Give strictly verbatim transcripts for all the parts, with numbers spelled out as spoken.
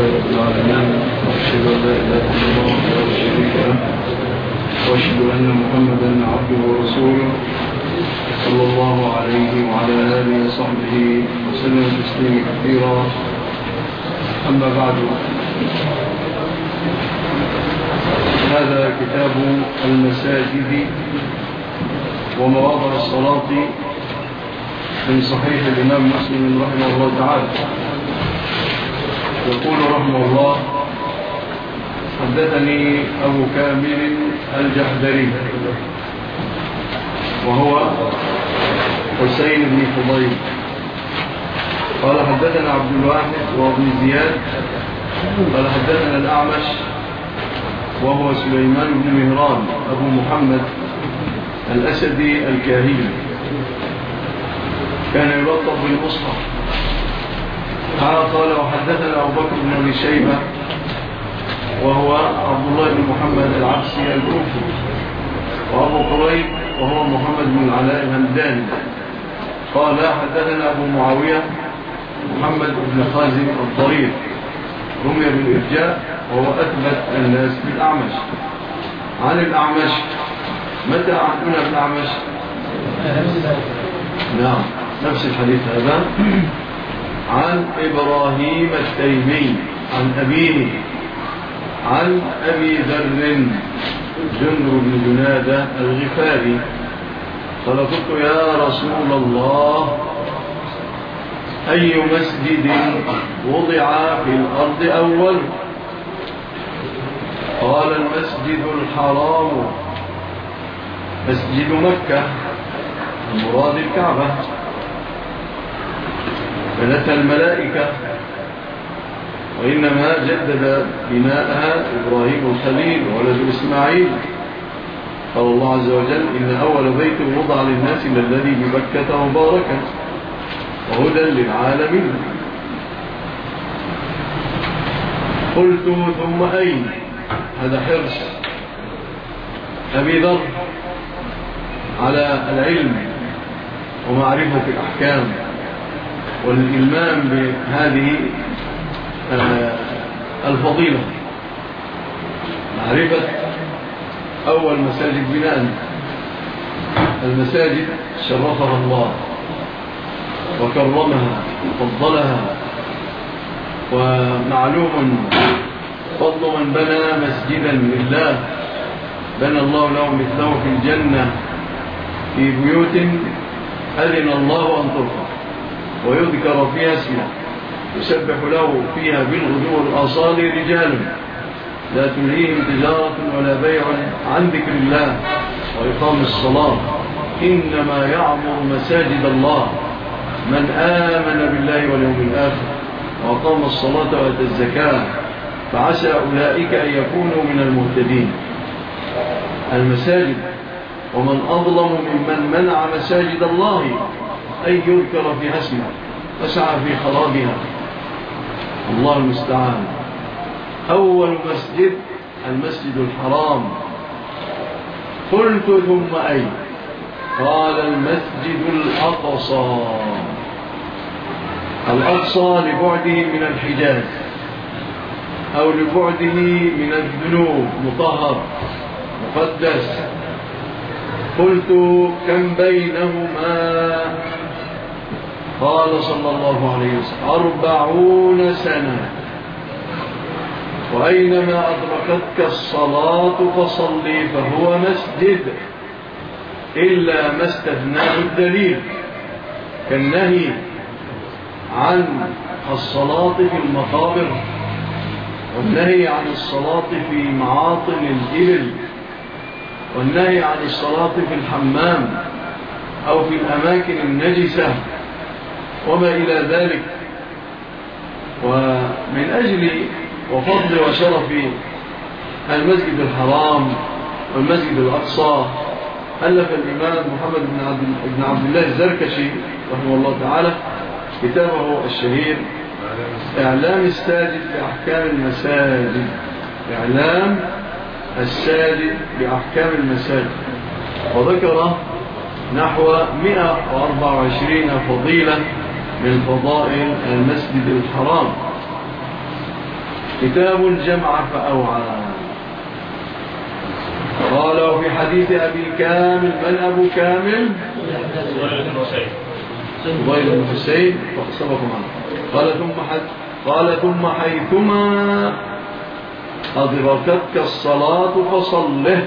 رب العالمين، وأشهد أن لا إله إلا الله وحده لا شريك له، وأشهد أن محمدا عبده ورسوله صلى الله عليه وعلى آله وصحبه وسلم تسليما كثيرا. أما بعد، هذا كتاب المساجد ومواضع الصلاة من صحيح الإمام مسلم رحمه الله تعالى. يقول رحمه الله: حدثني أبو كامل الجحدري وهو حسين بن فضيل قال حدثنا عبد الواحد وابن زياد قال حدثنا الأعمش وهو سليمان بن مهران أبو محمد الأسدي الكاهلي، كان يلقب بالمصحف. قال وحدثنا أبو بكر بن أبي شيبة وهو عبد الله بن محمد العبسي الكوفي، وأبو قريب وهو محمد بن العلاء الهمداني. قال حدثنا أبو معاوية محمد بن خازم الضرير، رمي بالإرجاء وهو أثبت الناس بالأعمش. عن الأعمش، متى عندنا الأعمش؟ نعم، نفس الحديث هذا. عن إبراهيم التيمي عن أبيه عن أبي ذر جندر بن جنادة الغفاري قال: قلت يا رسول الله، أي مسجد وضع في الأرض أول؟ قال: المسجد الحرام، مسجد مكة، المراد الكعبة، بنتها الملائكة، وإنما جدد بناءها إبراهيم الخليل ولد إسماعيل. قال الله عز وجل: إن أول بيت وضع للناس الذي ببكة مباركا وهدى للعالمين. قلت ثم أين؟ هذا حرص أبي ذر على العلم ومعرفة الأحكام والإلمام بهذه الفضيلة، معرفة أول مساجد بناء. المساجد شرفها الله وكرمها وفضلها، ومعلوم فضل من بنى مسجدا لله بنى الله له مثله في الجنة في بيوت أذن الله أن ترفع ويذكر فيها اسمه يسبح له فيها بالغدو والآصال رجال لا تلهيهم تجارة ولا بيع عن ذكر الله وإقام الصلاة، إنما يعمر مساجد الله من آمن بالله واليوم الآخر وأقام الصلاة وآتى الزكاة، فعسى أولئك أن يكونوا من المهتدين. المساجد، ومن أظلم ممن منع مساجد الله أن يذكر فيها اسمه وسعى في خرابها. الله المستعان. أول مسجد المسجد الحرام. قلت ثم أي؟ قال: المسجد الأقصى. الأقصى لبعده من الحجاز أو لبعده من الذنوب، مطهر مقدس. قلت كم بينهما؟ قال صلى الله عليه وسلم: أربعون سنة. وأينما أدركتك الصلاة فصلي فهو مسجد، إلا ما استثناه الدليل، كالنهي عن الصلاة في المقابر، والنهي عن الصلاة في معاطن الإبل، والنهي عن الصلاة في الحمام أو في الأماكن النجسة وما إلى ذلك. ومن أجل وفضل وشرف المسجد الحرام والمسجد الأقصى ألف الإمام محمد بن عبد الله الزركشي رحمه الله تعالى كتابه الشهير إعلام الساجد بأحكام المساجد. إعلام الساجد بأحكام المساجد، وذكر نحو مئة وأربعة وعشرين فضيلة من فضائل المسجد الحرام. كتاب جمع فأوعى. قال وفي حديث أبي كامل، من أبو كامل؟ فضيل بن حسين فاقصبكم عنه. قال ثم حد قال ثم حيثما أدركتك الصلاة فصله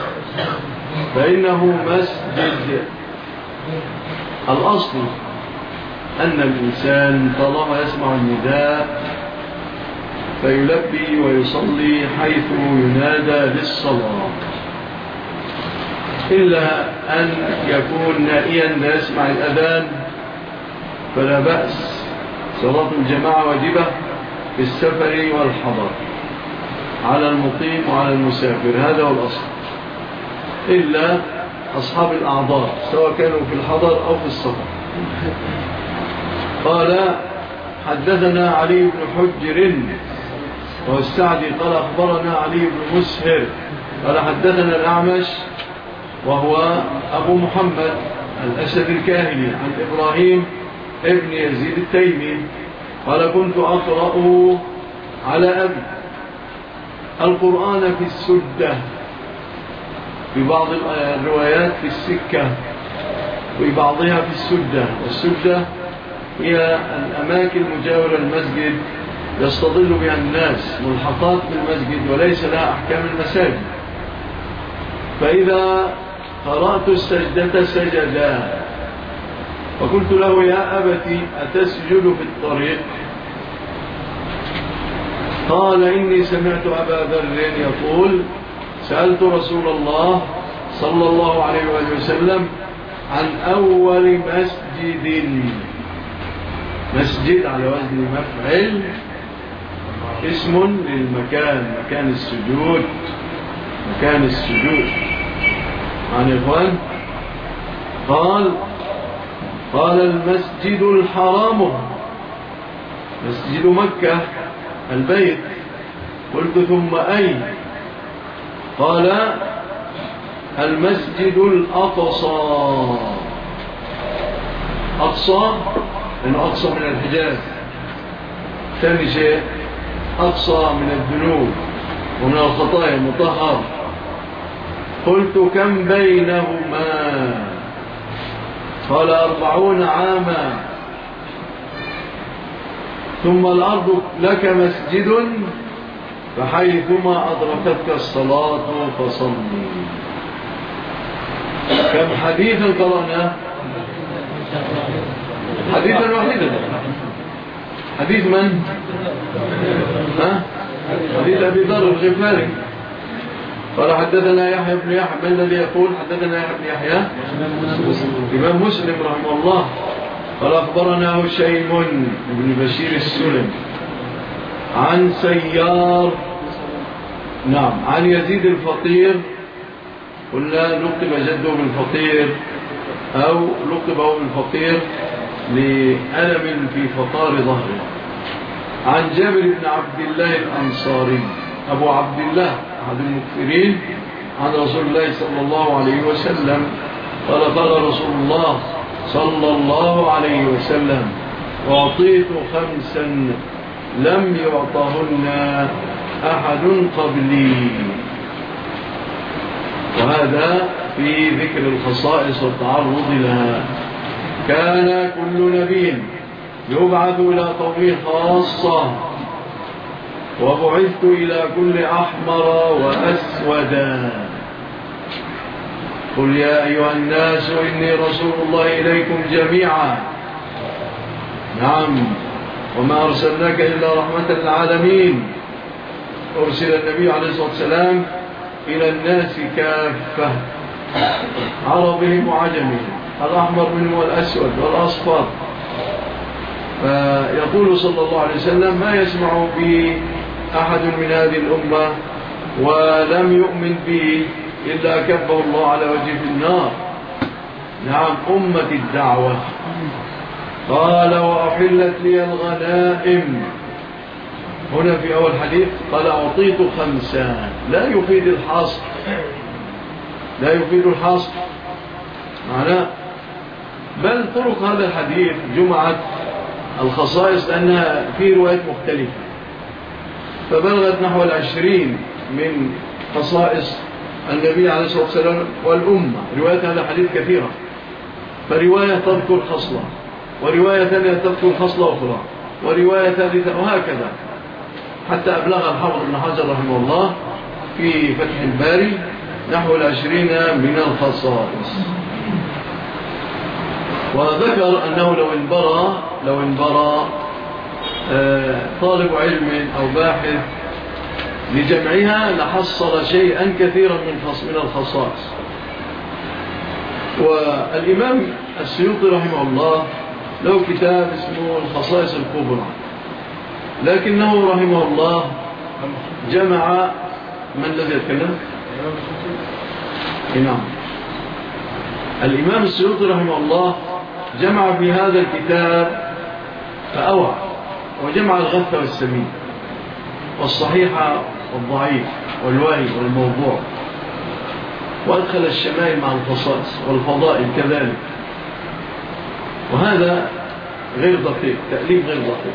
فإنه مسجد. الأصل أن الإنسان طالما يسمع النداء فيلبي ويصلي حيث ينادى للصلاة، إلا أن يكون نائيا لا يسمع الأذان فلا بأس، صلاة الجماعة واجبة في السفر والحضر على المقيم وعلى المسافر، هذا هو الأصل، إلا أصحاب الأعذار سواء كانوا في الحضر أو في السفر. قال حدثنا علي بن حجر والسعدي قال أخبرنا علي بن مسهر قال حدثنا الأعمش وهو أبو محمد الأسد الكاهلي عن إبراهيم ابن يزيد التيمي قال كنت أقرأ على أبي القرآن في السدة، في بعض الروايات في السكة وفي بعضها في السدة. والسدة هي الأماكن المجاورة للمسجد يستظل بها الناس ملحقات بالمسجد وليس لها أحكام المساجد. فإذا قرأت السجدة سجدا فقلت له يا أبتي أتسجد في الطريق؟ قال إني سمعت أبا ذر يقول سألت رسول الله صلى الله عليه وسلم عن أول مسجد. مسجد على وزن مفعل اسم للمكان، مكان السجود، مكان السجود. عن إخوان قال قال المسجد الحرام مسجد مكة البيت. قلت ثم أي؟ قال المسجد الأقصى. أقصى لأنه أقصى من الحجاز. ثاني شيء أقصى من الذنوب ومن الخطايا مطهر. قلت كم بينهما؟ قال أربعون عاما. ثم الأرض لك مسجد فحيثما أدركتك الصلاة فصلي. كم حديثا قرأنا؟ حديثا واحدا. حديث من؟ ها؟ حديث أبي ذر الغفاري. قال حدثنا يحيى بن يحيى. من الذي يقول حدثنا يحيى بن يحيى؟ إمام مسلم رحمه الله. قال أخبرنا هشيم بن بشير السلم عن سيار نعم عن يزيد الفقير. قلنا لقب جده بالفقير أو لقبه بالفقير لألم في فقار ظهره. عن جابر بن عبد الله الأنصاري أبو عبد الله أحد المكثرين عن رسول الله صلى الله عليه وسلم قال قال رسول الله صلى الله عليه وسلم أعطيت خمسا لم يعطهن أحد قبلي. وهذا في ذكر الخصائص والتعرض لها. كان كل نبي يبعث إلى قومه خاصة وبعثت إلى كل أحمر وأسودا. قل يا أيها الناس إني رسول الله إليكم جميعا. نعم وما أرسلناك إلا رحمة للعالمين. أرسل النبي عليه الصلاة والسلام إلى الناس كافة عربهم وعجمهم، الأحمر منهم والأسود والأصفر. فيقول صلى الله عليه وسلم ما يسمع بي أحد من هذه الأمة ولم يؤمن به إلا كبه الله على وجه في النار. نعم أمة الدعوة. قال وأحلت لي الغنائم. هنا في أول حديث قال أعطيت خمسة، لا يفيد الحصر، لا يفيد الحصر معناه، بل طرق هذا الحديث جمعت الخصائص لأنها في روايات مختلفة. فبلغت نحو العشرين من خصائص النبي عليه الصلاة والسلام والأمة. روايات هذا الحديث كثيرة، فرواية تذكر خصلة، ورواية ثانية تذكر خصلة أخرى، ورواية ثالثة، وهكذا حتى أبلغ الحافظ ابن حجر رحمه الله في فتح الباري نحو العشرين من الخصائص. وذكر أنه لو انبرى لو انبرى طالب علم أو باحث لجمعها لحصل شيئا كثيرا من الخصائص. والإمام السيوطي رحمه الله له كتاب اسمه الخصائص الكبرى، لكنه رحمه الله جمع من الذي يتكلم؟ نعم، الإمام السيوطي رحمه الله جمع في هذا الكتاب فأوعى، وجمع الغث والسمين والصحيح والضعيف والواهي والموضوع، وأدخل الشمائل مع الخصائص والفضائل كذلك. وهذا غير دقيق، تأليف غير دقيق.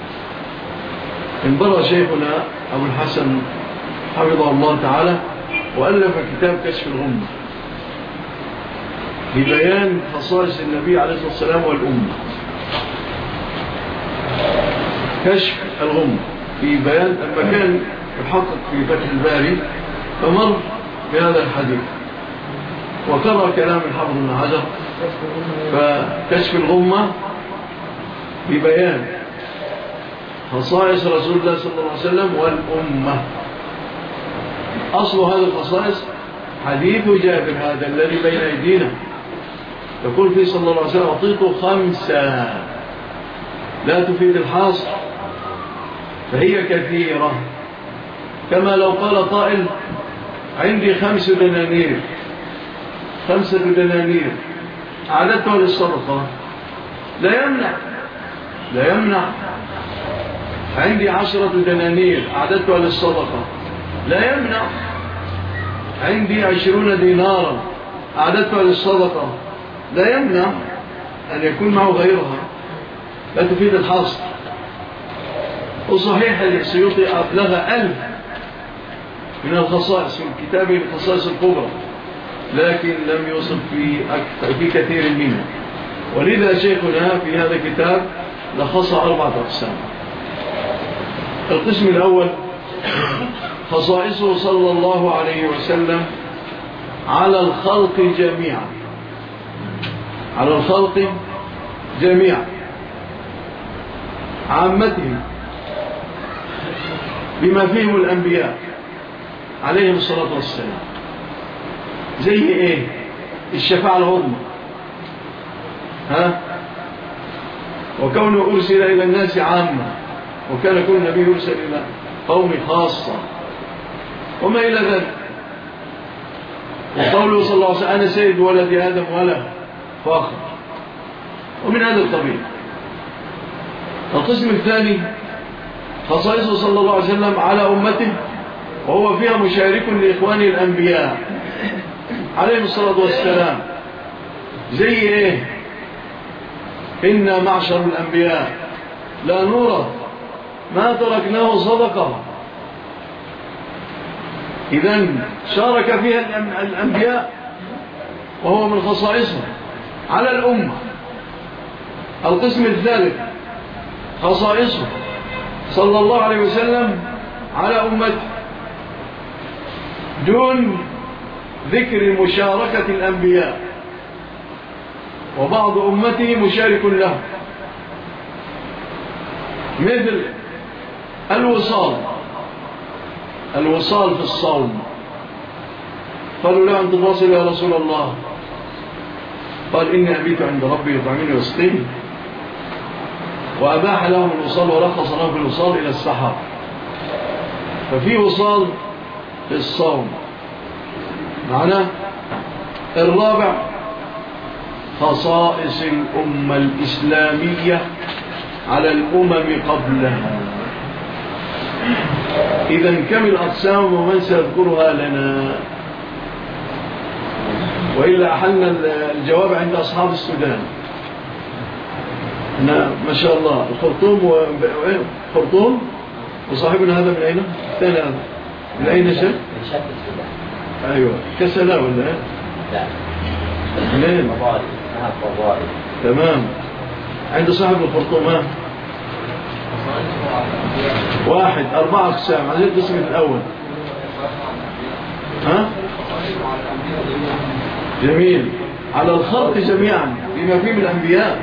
انبرى شيخنا أبو الحسن حفظه الله تعالى وألف كتاب كشف الغمة لبيان خصائص النبي عليه الصلاة والسلام والأمة. كشف الغمة في بيان، لما كان يحقق في فتح الباري فمر بهذا الحديث وقرأ كلام الحافظ ابن حجر، فكشف الغمة ببيان خصائص رسول الله صلى الله عليه وسلم والأمة. أصل هذه الخصائص حديث جابر هذا الذي بين أيدينا، يقول فيه صلى الله عليه وسلم: أعطيت خمسة، لا تفيد الحاصر فهي كثيرة. كما لو قال قائل: عندي خمس دنانير، خمسة دنانير أعددتها للصدقة، لا يمنع لا يمنع. عندي عشرة دنانير أعددتها للصدقة، لا يمنع. عندي عشرون دينارا أعددتها للصدقة، لا يمنع أن يكون معه غيرها، لا تفيد الحصر. وصحيح السيوطي أبلغ ألف من الخصائص من كتابه الخصائص الكبرى، لكن لم يوصف في, في كثير منها. ولذا شيخنا في هذا الكتاب لخص أربعة أقسام. القسم الأول خصائصه صلى الله عليه وسلم على الخلق جميعا، على الخلق جميعا عامتهم بما فيهم الأنبياء عليهم الصلاة والسلام. زي إيه؟ الشفاعة العظمى، ها؟ وكونه أرسل إلى الناس عامة، وكان كل نبي يرسل إلى قوم خاصة، وما إلى ذلك. وقوله صلى الله عليه وسلم: أنا سيد ولد آدم ولا فاخر، ومن هذا القبيل. القسم الثاني خصائصه صلى الله عليه وسلم على أمته، وهو فيها مشارك لإخوانه الأنبياء عليهم الصلاة والسلام. زي إيه؟ إنا معشر الأنبياء لا نورث ما تركناه صدقة. إذن شارك فيها الأنبياء وهو من خصائصه على الأمة. القسم الثالث خصائصه صلى الله عليه وسلم على أمته دون ذكر مشاركة الأنبياء، وبعض أمته مشارك له، مثل الوصال الوصال في الصوم. قالوا له: أن تواصل يا رسول الله؟ قال: إني أبيت عند ربي يطعمني ويسقيني. وأباح لهم الوصال ورخص لهم في الوصال إلى السحر. ففي وصال في الصوم. معناه الرابع خصائص الأمة الإسلامية على الأمم قبلها. إذن كم الأقسام ومن سيذكرها لنا؟ وإلا أحلنا الجواب عند أصحاب السودان. ما شاء الله، الخرطوم و... خرطوم وصاحبنا هذا من أين؟ الثاني هذا من أين شك؟ من شك السباع. أيوة كسلا ولا لا؟ لا منين؟ فضائل اسمها فضائل. تمام. عند صاحب الخرطوم ها؟ واحد أربعة أقسام. عايزين القسم الأول. ها؟ جميل. على الخلق جميعا بما فيه من الأنبياء.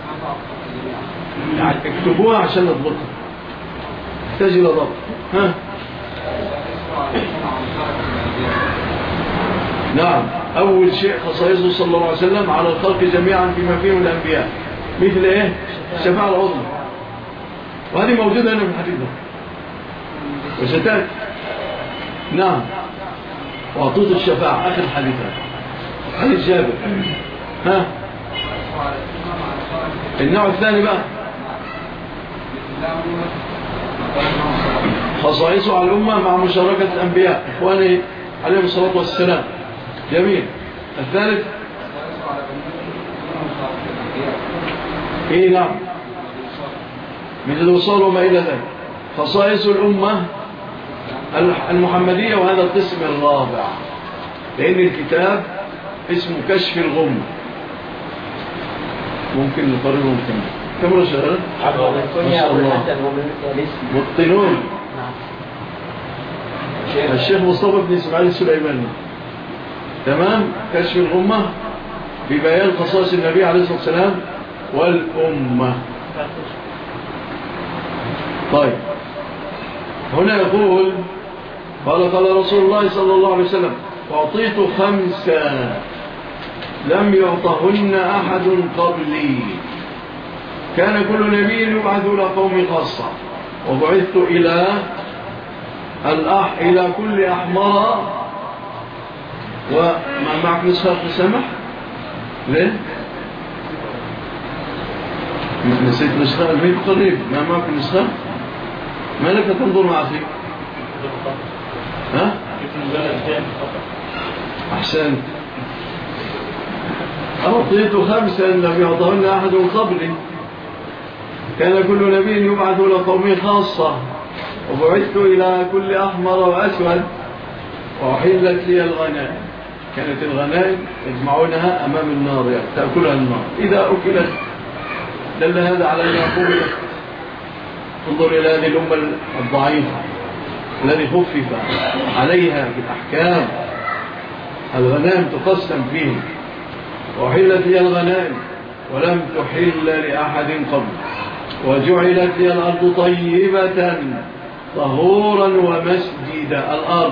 يعني اكتبوها عشان نضبطها. تحتاج إلى ضبط. ها؟ نعم. أول شيء خصائصه صلى الله عليه وسلم على الخلق جميعا بما فيه من الأنبياء. مثل إيه؟ الشفاعة العظمى. وهذه موجودة هنا في الحديث ده وستأتي. نعم. وأعطوت الشفاعة آخر الحديث هذا حديث جابر. ها؟ النوع الثاني بقى خصائصه على الأمة مع مشاركة الأنبياء إخواني عليهم الصلاة والسلام. جميل. الثالث إيه؟ نعم مثل الوصال وما إلى ذلك. خصائص الأمة المحمدية، وهذا القسم الرابع، لأن الكتاب اسمه كشف الغمة. ممكن نقرره ممكن كم رشاء؟ ما شاء الله. مطنون. الشيخ مصطفى بن إسماعيل السليماني. تمام. كشف الغمة ببيان خصائص النبي عليه الصلاة والسلام والأمة. طيب هنا يقول قال قال رسول الله صلى الله عليه وسلم أعطيت خمسة لم يعطهن أحد قبلي. كان كل نبي يبعث إلى قوم خاصة، وبعثت إلى الأح إلى كل أحمر. وما معك نسخة تسمح؟ ليه؟ نسيت نسخة البيت قريب. ما معك نسخة؟ ما لك تنظر مع فيك؟ ها؟ أحسنت. أعطيت خمسا لم يعطهن أحد قبلي. كان كل نبي يبعث إلى قومه خاصة، وبعثت إلى كل أحمر وأسود، وأحلت لي الغنائم. كانت الغنائم يجمعونها أمام النار، يعني تأكلها النار. إذا أكلت دل هذا على أن يقول انظر إلى هذه الأمة الضعيفة الذي خفف عليها بالأحكام. الغنائم تقسم فيه، وحلت لي الغنائم ولم تحل لأحد قبل، وجعلت لي الأرض طيبة طهورا ومسجدا. الأرض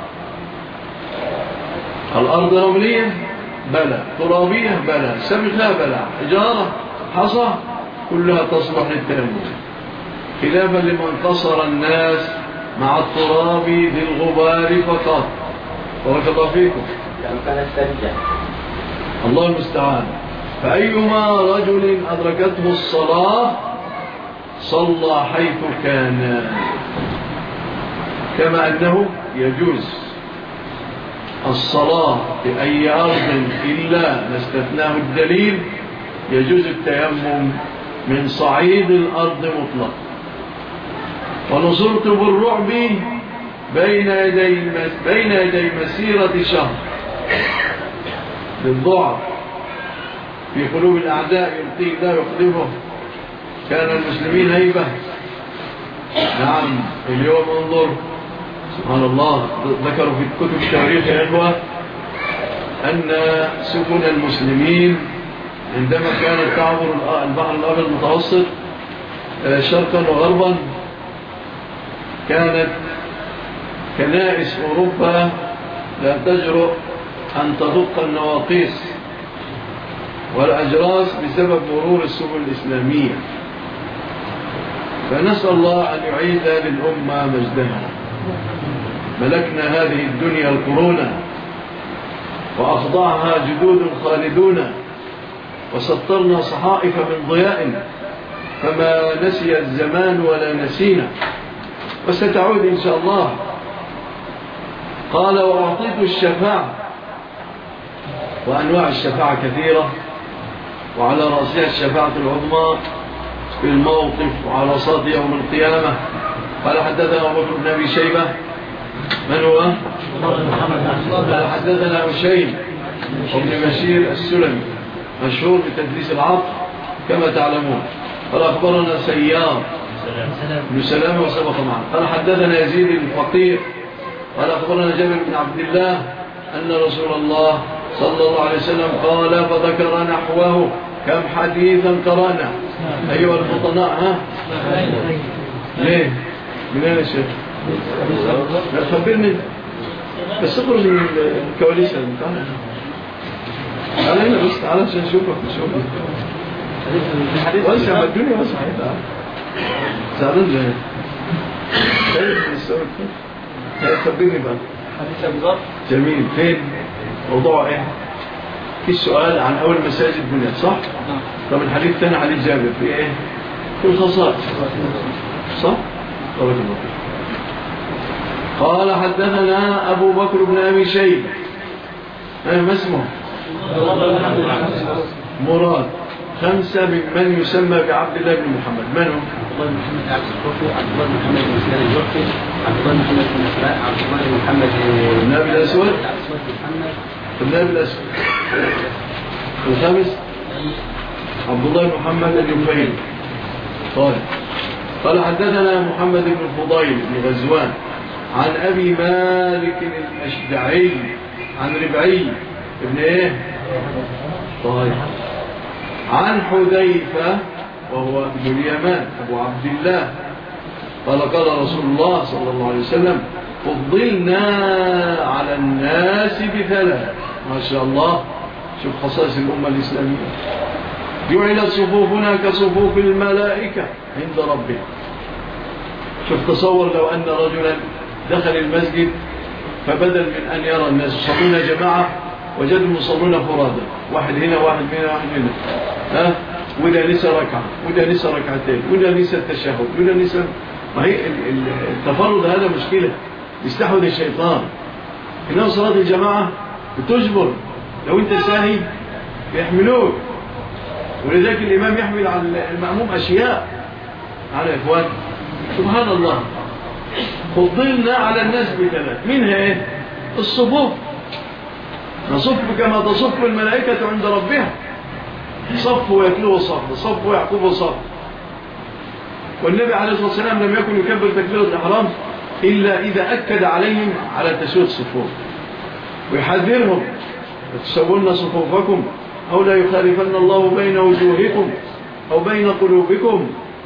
الأرض رملية بلى، ترابية بلى، سبخة بلى، حجارة حصى كلها تصلح للتأمل، خلافا لمن قصر الناس مع التراب بالغبار فقط. بارك الله فيكم. الله المستعان. فأيما رجل أدركته الصلاة صلى حيث كان، كما أنه يجوز الصلاة في أي أرض إلا ما استثناه الدليل، يجوز التيمم من صعيد الأرض مطلق. ونصرت بالرعب بين يدي بين يدي مسيرة شهر بالضعف في قلوب الأعداء يلقي الله يقذفه. كان المسلمين هيبة. نعم. اليوم انظر سبحان الله، ذكروا في كتب التاريخ يا إخوة أن سكن المسلمين عندما كانت تعبر البحر الأبيض المتوسط شرقا وغربا كانت كنائس أوروبا لا تجرؤ أن تدق النواقيس والأجراس بسبب مرور السبل الإسلامية. فنسأل الله أن يعيد للأمة مجدها. ملكنا هذه الدنيا القرون وأخضعها جدود خالدون، وسطرنا صحائف من ضياء فما نسي الزمان ولا نسينا، وستعود إن شاء الله. قال وأعطيت الشفاعة، وأنواع الشفاعة كثيرة، وعلى رأسها الشفاعة العظمى في الموقف وعلى صاد يوم القيامة، قال حدثنا أبو بكر بن أبي شيبة. من هو؟ قال حدثنا هشيم وابن بشير السلمي مشهور بتدليس العطف كما تعلمون. قال أخبرنا سيار بن سلامة وسبق معنا. قال حدثنا يزيد الفقير قال أخبرنا جابر بن عبد الله أن رسول الله صلى الله عليه وسلم قال فذكر نحوه. كم حديثا قرانا أيها الفطناء؟ ها ليه؟ من أين الشيخ؟ لا تخبرني بس اخرج من الكواليس. تعال هنا بس، تعال عشان نشوفك نشوفك واسع الدنيا واسع. زعلان ليه؟ خايف من السؤال كده؟ خبرني بقى. حديث أبو ذر. جميل. فين؟ موضوع ايه؟ في السؤال عن أول مساجد بنيت صح؟ طب الحديث الثاني حديث جابر في ايه؟ في الخصائص صح؟ طبعا الله. قال حدثنا أبو بكر بن أبي شيبة. ما اسمه؟ مراد. خمسة ممن يسمى بعبد الله بن محمد. من هم؟ عبد الله بن محمد عبد الكوفي، عبد الله بن محمد بن سنان الجرحي، عبد الله بن محمد بن أسماء، عبد الله بن محمد بن أبي الأسود، محمد بن أبي الأسود. الخامس عبد الله بن محمد اليوفيل. طيب. قال حدثنا محمد بن الفضيل بن غزوان عن أبي مالك الأشدعي عن ربعي ابن إيه؟ طيب. عن حذيفة وهو ابن اليمان أبو عبد الله قال قال رسول الله صلى الله عليه وسلم فضلنا على الناس بثلاث. ما شاء الله، شوف خصائص الأمة الإسلامية. جعلت صفوفنا كصفوف الملائكة عند ربنا. شوف تصور لو أن رجلا دخل المسجد فبدل من أن يرى الناس يصلون جماعة وجدوا يصلون فرادى، واحد هنا واحد هنا واحد هنا، ها وده لسه ركعة وده لسه ركعتين وده لسه التشهد وده لسه. ما هي التفرد هذا مشكلة يستحوذ الشيطان. إنه صلاة الجماعة بتجبر، لو أنت ساهي يحملوك، ولذلك الإمام يحمل على المأموم أشياء. على إخوان سبحان الله. فضلنا على الناس بثلاث، منها إيه؟ الصفوف. نصف كما تصف الملائكة عند ربها، صف ويتلوه صف، صف ويعقوب صف. والنبي عليه الصلاة والسلام لم يكن يكبر تكبيرة الإحرام إلا إذا أكد عليهم على تسوية الصفوف ويحذرهم تسوون صفوفكم أو لا يخالفن الله بين وجوهكم أو بين قلوبكم.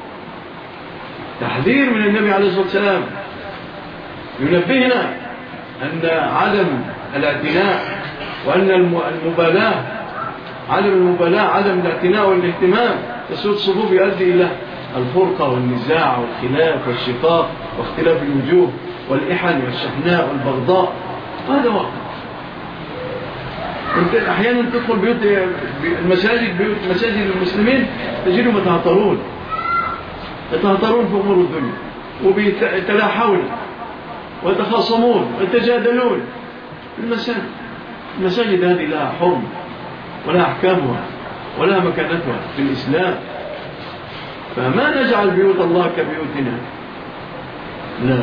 تحذير من النبي عليه الصلاة والسلام ينبهنا أن عدم الاعتناء وأن المبالاة عدم المبالاة عدم الاعتناء والاهتمام تسوية الصفوف يؤدي إلى الفرقة والنزاع والخلاف والشقاق واختلاف الوجوه والإحن والشحناء والبغضاء. هذا واقع. انت احيانا تدخل بيوت المساجد بيوت مساجد المسلمين تجدهم يتهاترون يتهاترون في امور الدنيا وبيتلاحون ويتخاصمون ويتجادلون. المساجد المساجد هذه لها حرمة ولها احكامها ولها مكانتها في الاسلام. فما نجعل بيوت الله كبيوتنا، لا.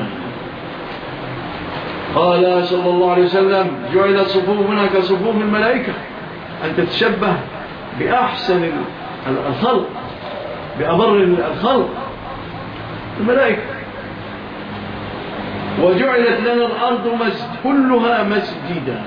قال صلى الله عليه وسلم جعلت صفوفنا كصفوف الملائكة، أن تتشبه بأحسن الخلق بأبر الخلق الملائكة. وجعلت لنا الأرض كلها مسجدا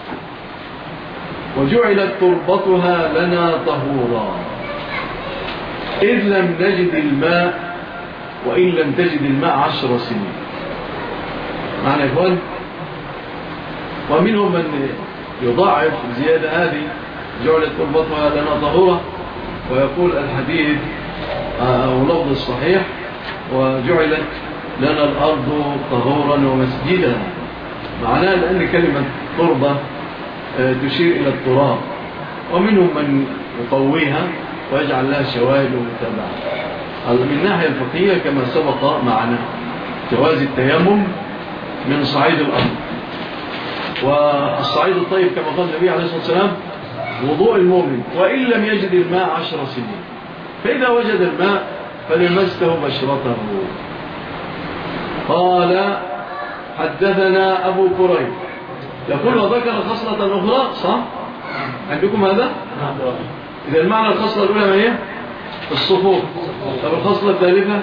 وجعلت تربتها لنا طهورا إذ لم نجد الماء وإن لم تجد الماء عشر سنين. معنى إخوان، ومنهم من يضاعف زيادة هذه جعلت تربتها لنا طهورا ويقول الحديث أو لفظ الصحيح وجعلت لنا الأرض طهورا ومسجدا. معناه لأن كلمة تربة تشير إلى التراب، ومنهم من يقويها ويجعل لها شواهد ومتابعة. من الناحية الفقهية كما سبق معنا جواز التيمم من صعيد الأرض، والصعيد الطيب كما قال النبي عليه الصلاة والسلام وضوء المؤمن وإن لم يجد الماء عشر سنين، فإذا وجد الماء فليمسه بشرته. قال حدثنا أبو كريب يقول وذكر خصلة أخرى صح؟ عندكم هذا؟ إذا المعنى الخصلة الأولى ما هي؟ الصفوف. طب الخصلة الثالثة؟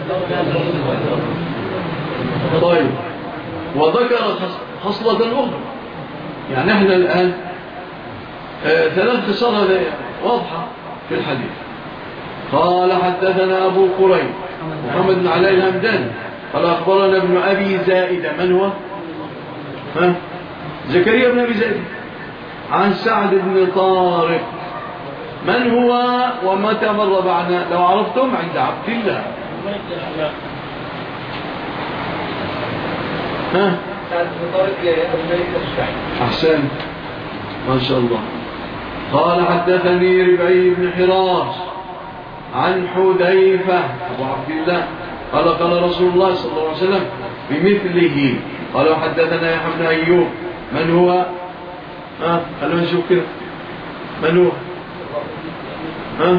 طيب وذكر خصلة أخرى يعني احنا الآن آه ثلاث خصال واضحة في الحديث. قال حدثنا أبو كريب محمد بن علاء الهمداني قال أخبرنا ابن أبي زائدة. من هو؟ ها؟ زكريا بن أبي زائدة عن سعد بن طارق. من هو ومتى مر معنا؟ لو عرفتم عند عبد الله. ها؟ سعد بن طارق أحسن ما شاء الله. قال حدثني ربعي بن حراش عن حذيفة أبو عبد الله قال قال رسول الله صلى الله عليه وسلم بمثله. قال وحدثنا يحيى بن أيوب. من هو؟ ها خلونا نشوف كده. من هو؟ ها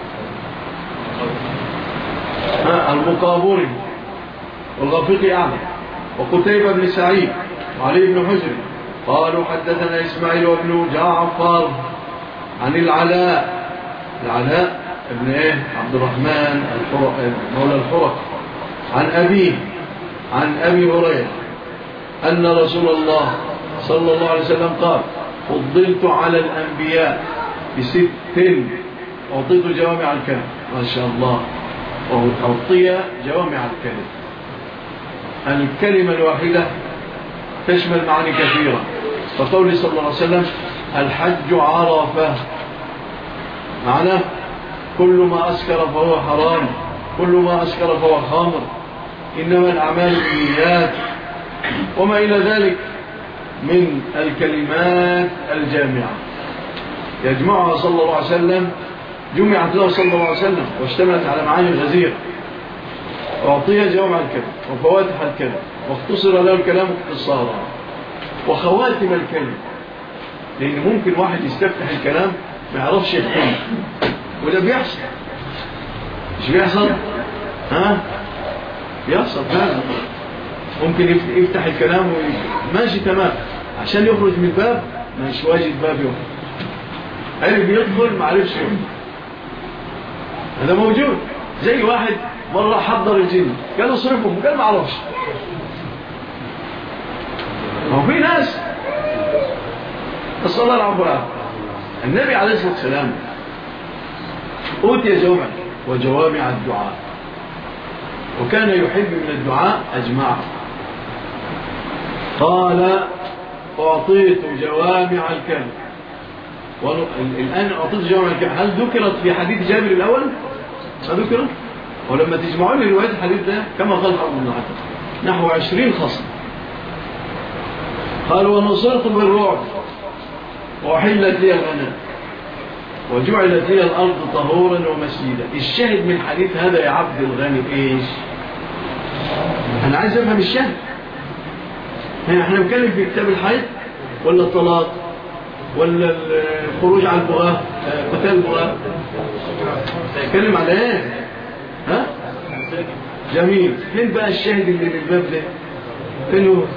ها المقابري والغفيقي أعلى وقتيبة بن سعيد وعلي بن حجر. قالوا حدثنا إسماعيل وابن جعفر عن العلاء العلاء ابن ايه عبد الرحمن مولى الحرق عن أبيه عن أبي هريرة أن رسول الله صلى الله عليه وسلم قال فضلت على الأنبياء بست أعطيت جوامع الكلم. ما شاء الله أعطي جوامع الكلم. الكلمة الواحدة تشمل معاني كثيرة. فقول صلى الله عليه وسلم الحج عرفة معناه كل ما أسكر فهو حرام كل ما أسكر فهو خمر إنما الأعمال بالنيات وما إلى ذلك من الكلمات الجامعة يجمعها صلى الله عليه وسلم. جمعت له صلى الله عليه وسلم واشتملت على معاني غزيرة. أعطي جوامع الكلم وفواتح الكلم واختصر له الكلام اختصارا وخواتم الكلم. لأن ممكن واحد يستفتح الكلام ما يعرفش يختم وده بيحصل. مش بيحصل؟ ها؟ بيحصل فعلا. ممكن يفتح الكلام وماشي تمام عشان يخرج من الباب مش واجد باب يخرج. عرف يدخل ما عرفش يدخل. هذا موجود. زي واحد مرة حضر الجن قالوا صرفهم قال ما عرفش. هو في ناس الصلاة العفو العفو. النبي عليه الصلاة والسلام أوتي جوامع وجوامع الدعاء وكان يحب من الدعاء أجمعه. قال أعطيت جوامع الكلم. والآن أعطيت جوامع الكلم. هل ذكرت في حديث جابر الأول؟ ما ذكرت؟ ولما تجمعون لي رواية الحديث ده كما قال حفظ بن حجر نحو عشرين خصم. قال ونصرت بالرعب وحلت لي الغنم وجعلت لي الأرض طهورا ومسجدا. الشاهد من الحديث هذا يا عبد الغني إيش؟ أنا عايز أفهم الشاهد. احنا نتكلم في كتاب الحيض ولا الطلاق ولا الخروج على البغاة قتال البغاة؟ نتكلم على ايه؟ ها؟ جميل. فين بقى الشاهد اللي للباب ده؟ فين هو؟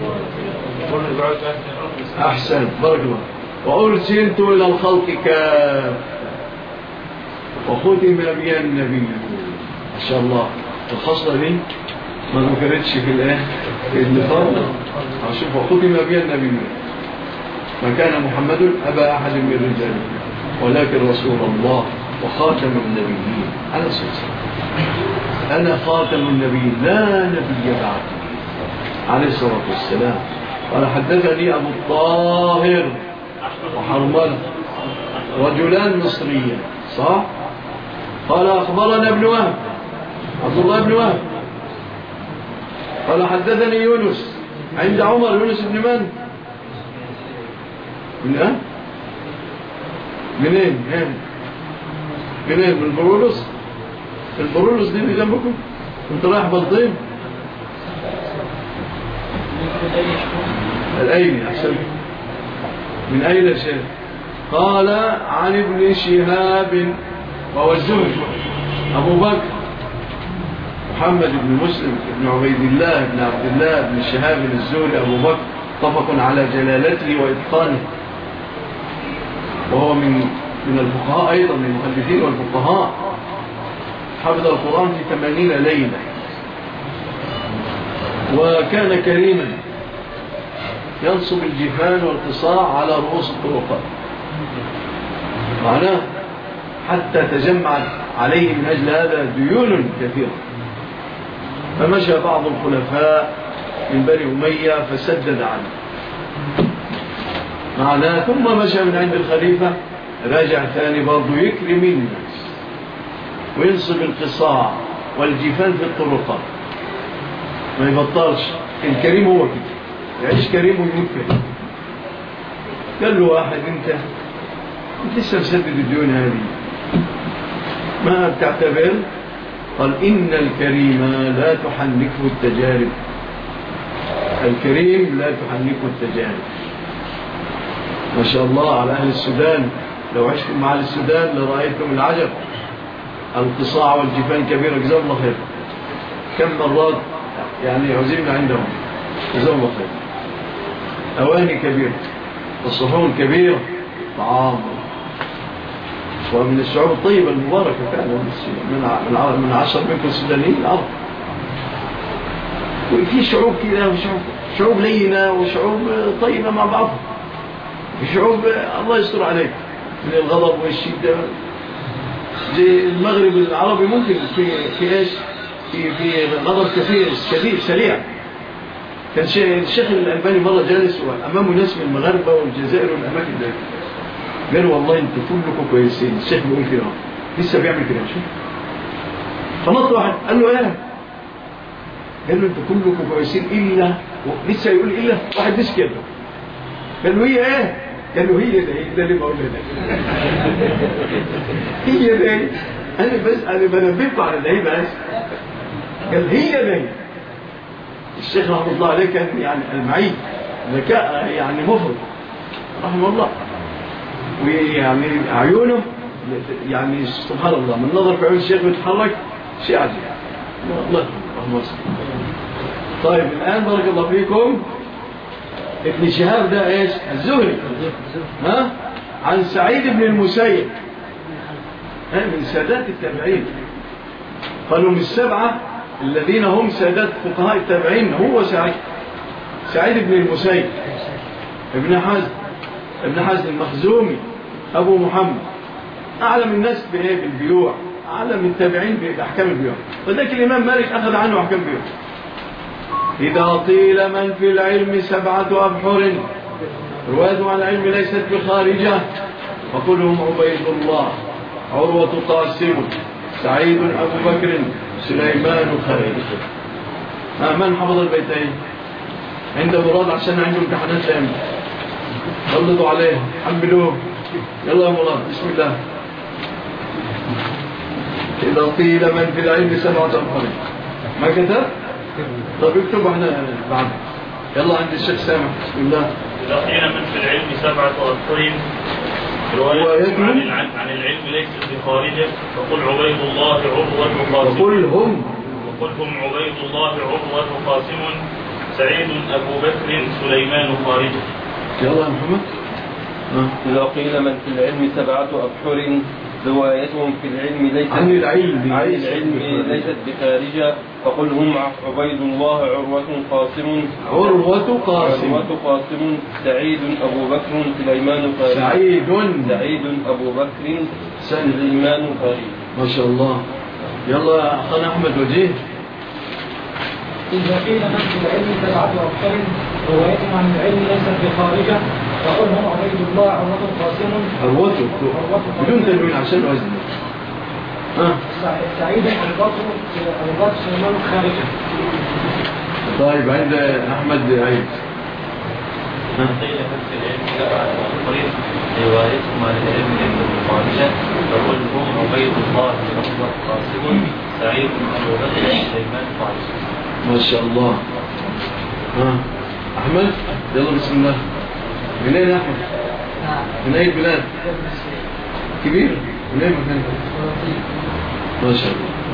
أحسن بارك الله. وأرسلت إلى الخلق كافة وختم بي النبي. ما شاء الله. الخصلة دي ما ذكرتش في الايه في النفاق. اشوف وختم بي النبي ما كان محمد ابا احد من الرجال ولكن رسول الله وخاتم النبيين. انا صدق انا خاتم النبيين لا نبي بعد عليه الصلاه والسلام. قال حدثني ابو الطاهر وحرمله رجلان مصريان صح. قال اخبرنا ابن وهب عبد الله بن وهب قال حدثني يونس عند عمر. يونس بن من؟ من أه؟ منين؟ منين؟ من البرولوس؟ البرولوس دي اللي جنبكم؟ كنت رايح بلطيم؟ الأيني أحسن. من أين يا شيخ؟ قال عن ابن شهاب وهو الزهري أبو بكر محمد بن مسلم بن عبيد الله بن عبد الله بن شهاب الزهري أبو بكر متفق على جلالته وإتقانه، وهو من من الفقهاء أيضا، من المحدثين والفقهاء. حفظ القرآن في ثمانين ليلة، وكان كريما ينصب الجفان والقصاع على رؤوس الطرقات، معناه حتى تجمعت عليه من أجل هذا ديون كثيرة. فمشى بعض الخلفاء من بني أمية فسدد عنه، معناه ثم مشى من عند الخليفة، راجع ثاني برضو يكرم الناس وينصب القصاع والجفان في الطرقات، ما يبطلش. الكريم هو كده، يعيش كريم ويموت كريم. قال له واحد انت انت لسه مسدد الديون هذه، ما بتعتبر؟ قال إن الكريم لا تحنكه التجارب، الكريم لا تحنكه التجارب. ما شاء الله على أهل السودان، لو عشتم مع أهل السودان لرأيتم العجب. القصاع والجفان كبيرة، جزاهم الله خير. كم مرات يعني عزمنا عندهم، جزاهم الله خير. أواني كبيرة والصحون كبيرة، طعام، ومن الشعوب الطيبة المباركة فعلا، من من عشر منكم السودانيين العرب. وفي شعوب كذا وشعوب شعوب لينة وشعوب طيبة مع بعضها، في شعوب الله يستر عليك من الغضب والشدة. زي المغرب العربي ممكن في في ايش في في غضب كثير كثير سريع. كان الشيخ الألباني مرة جالس أمامه ناس من المغاربة والجزائر والأماكن دي، قال والله انتوا كلكم كويسين. الشيخ بيقول كده، لسه بيعمل كده شوف. فنط واحد قال له ايه؟ قال له انتوا كلكم كويسين الا، لسه يقول الا واحد مش كده. قال له هي ايه؟ قال له هي ده. ده اللي بقول لك هي ده. انا بس انا بنبهكم على ده بس. قال هي ده. الشيخ رحمه الله عليه كان يعني المعين ذكاء يعني مفرط رحمه الله، ويعني عيونه يعني سبحان الله، من نظر في عيون الشيخ بيتحرك شيء عجيب. الله رحمه الله. طيب الآن بارك الله فيكم، ابن شهاب ده ايش؟ الزهري، ها؟ عن سعيد بن المسيب، ها؟ من سادات التابعين، قالوا من السبعة الذين هم سادات فقهاء التابعين هو سعيد سعيد بن المسيب ابن حزم ابن حزم المخزومي أبو محمد، أعلم الناس بإيه؟ بالبيوع، أعلم التابعين بأحكام البيوع. وذلك الإمام مالك أخذ عنه أحكام البيوع. إذا قيل من في العلم سبعة أبحر رواية عن العلم ليست بخارجة فكلهم عبيد الله عروة قاسم سعيد أبو بكر سليمان خليل. آه من حفظ البيتين؟ عند مراد عشان عنده امتحانات لهم، غلطوا عليه، حملوه. يلا يا مراد بسم الله. إذا قيل من في العلم سبعة أبحر، ما كتب؟ طب اكتب احنا بعد. يلا عند الشيخ سامح بسم الله. إذا قيل من في العلم سبعة أبحر رواية عن, عن العلم ليست بخارجة فقل عبيد الله عروة قاسم وقل هم وقل هم عبيد الله عروة قاسم سعيد أبو بكر سليمان خارجة. يلا يا محمد. إذا قيل من في العلم سبعة أبحر روايتهم في العلم ليست عن العلم عن العلم ليست بخارجة فقل هم عبيد الله عروة قاسم عروة قاسم عروة قاسم سعيد أبو بكر سليمان خارجة. سعيد سعيد أبو بكر سليمان خارجة. ما شاء الله. يلا أخانا أحمد وجيه. إذا قيل من في العلم سبعة أبحر روايتهم عن العلم ليست بخارجة فقل هم عبيد الله عروة قاسم عروته بدون تنوين عشان وزن. ها سعيد أبو بكر أبو بكر سليمان خارجة. طيب عند أحمد عيد. قيل من في العلم سبعة أبحر روايتهم عن العلم ليست بخارجة فقل هم عبيد الله عروة قاسم سعيد أبو بكر سليمان خارجة. ما شاء الله. ها أحمد يلا بسم الله. من أين أحمد؟ من أي بلاد؟ كبير؟ من أي مكان؟ ما شاء الله.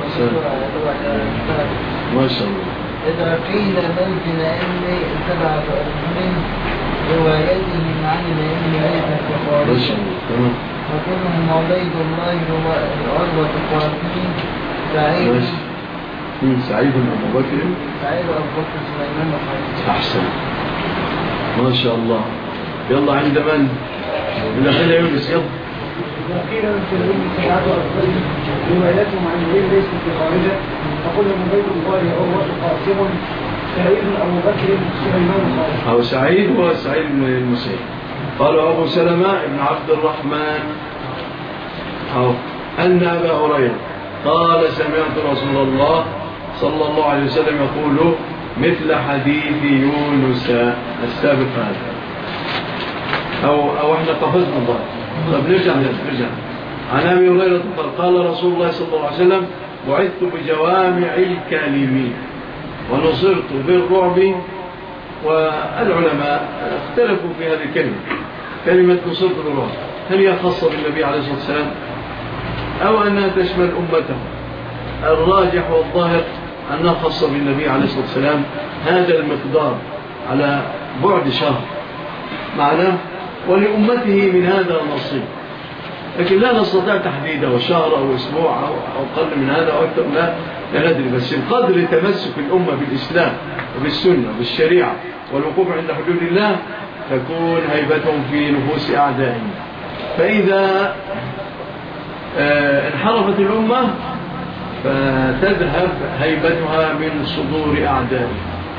ما شاء الله. إذا قيل من في العلم سبعة أشهر روايتهم عن العلم ليست بخارج. ما شاء الله. تمام. وكلهم عبيد الله عروة القاسمي سعيد سعيد أبو بكر سعيد أبو بكر سليمان وخالد. أحسن ما شاء الله. يلا عند من؟ إذا قيل يونس يلا. إذا قيل من في العلم سبعة أشهر روايتهم عن العلم ليست بخارجة فكلهم عبيد الله عروة قاسم سعيد أبو بكر سليمان وخالد. أو سعيد هو سعيد بن المسيب. قالوا أبو سلمة بن عبد الرحمن أو أن أبا هريرة قال سمعت رسول الله صلى الله عليه وسلم يقول مثل حديث يونس السابق هذا أو, أو احنا قفزنا الله. طب نرجع نرجع عن أبي هريرة قال قال رسول الله صلى الله عليه وسلم بعثت بجوامع الكلم ونصرت بالرعب. والعلماء اختلفوا في هذه الكلمة كلمة نصرت بالرعب هل هي خاصة بالنبي عليه الصلاة والسلام أو أنها تشمل أمته. الراجح والظاهر أنها خاصة بالنبي عليه الصلاة والسلام هذا المقدار على بعد شهر معناه ولأمته من هذا النصيب لكن لا نستطيع تحديده شهر أو أسبوع أو أقل من هذا أو أكثر لا لا ندري بس بقدر تمسك الأمة بالإسلام وبالسنة وبالشريعة والوقوف عند حدود الله تكون هيبتهم في نفوس أعدائهم. فإذا آه انحرفت الأمة فتذهب هيبتها من صدور أعدائهم.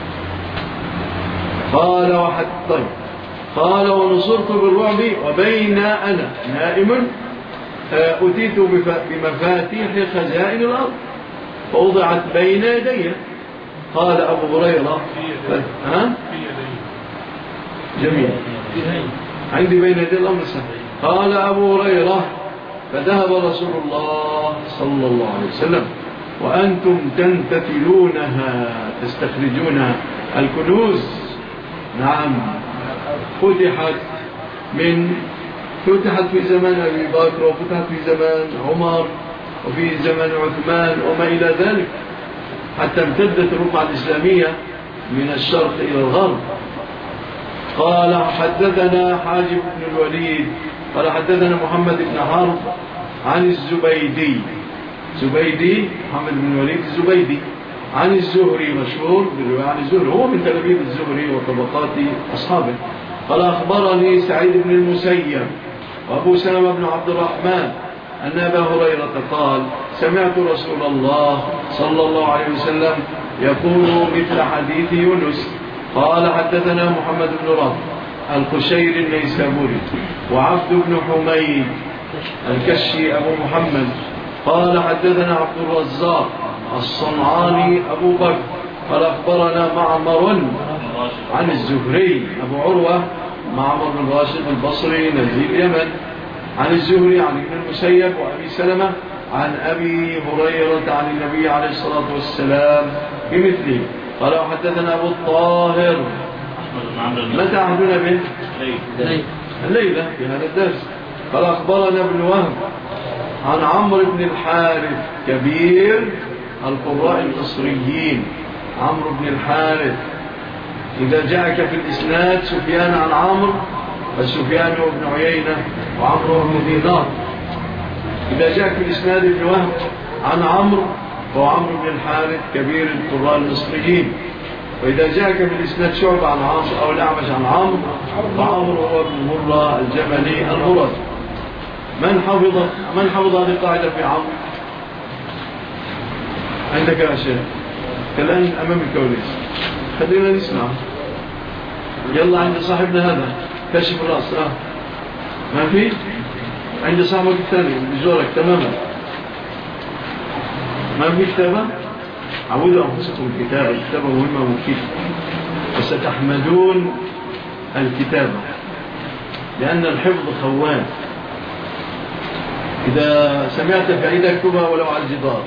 قال وحد طيب قال ونصرت بالرعب وبين أنا نائم أتيت بمفاتيح خزائن الأرض فوضعت بين يدي. قال أبو هريرة ها جميل عندي بين يدي الأمر سهل. قال أبو هريرة فذهب رسول الله صلى الله عليه وسلم وأنتم تنتفلونها تستخرجونها الكنوز. نعم فتحت من فتحت في زمان أبي بكر وفتحت في زمان عمر وفي زمان عثمان وما إلى ذلك حتى امتدت الرقعة الإسلامية من الشرق إلى الغرب. قال حدثنا حاجب بن الوليد قال حدثنا محمد بن حرب عن الزبيدي زبيدي محمد بن الوليد الزبيدي عن الزهري مشهور بالرواية عن الزهري هو من تلاميذ الزهري وطبقات أصحابه. قال أخبرني سعيد بن المسيب وأبو سلمة بن عبد الرحمن أن أبا هريرة قال سمعت رسول الله صلى الله عليه وسلم يقول مثل حديث يونس. قال حدثنا محمد بن رافع القشيري النيسابوري وعبد بن حميد الكشي أبو محمد قال حدثنا عبد الرزاق الصنعاني أبو بكر قال أخبرنا معمر عن الزهري أبو عروة معمر بن راشد البصري نزيل اليمن عن الزهري عن ابن المسيب وأبي سلمة عن أبي هريرة عن النبي عليه الصلاة والسلام بمثله. قال وحدثنا أبو الطاهر متى عهدنا به الليلة في هذا الدرس. قال أخبرنا ابن وهب عن عمرو بن الحارث كبير القراء المصريين عمرو بن الحارث. إذا جاءك في الإسناد سفيان عن عمرو فسفيان بن عيينة وعمرو بن دينار. إذا جاءك في الإسناد ابن وهب عن عمرو فهو عمرو بن الحارث كبير القراء المصريين. وإذا جاءك في الإسناد شعب عن عمرو أو الأعمش عن عمرو فعمرو هو ابن مرة الجملي المراد. من حفظ من حفظ هذه القاعدة في عمرو؟ عندك يا شيخ الآن أمام الكواليس خلينا نسمع. يلا عند صاحبنا هذا كشف الرأس آه. ما في عند صاحبك الثاني بجورك تماما ما في كتابة. عودوا أنفسكم الكتابة الكتابة مهمة ومفيدة وستحمدون الكتابة لأن الحفظ خوان. إذا سمعت فائدة اكتبها ولو على الجدار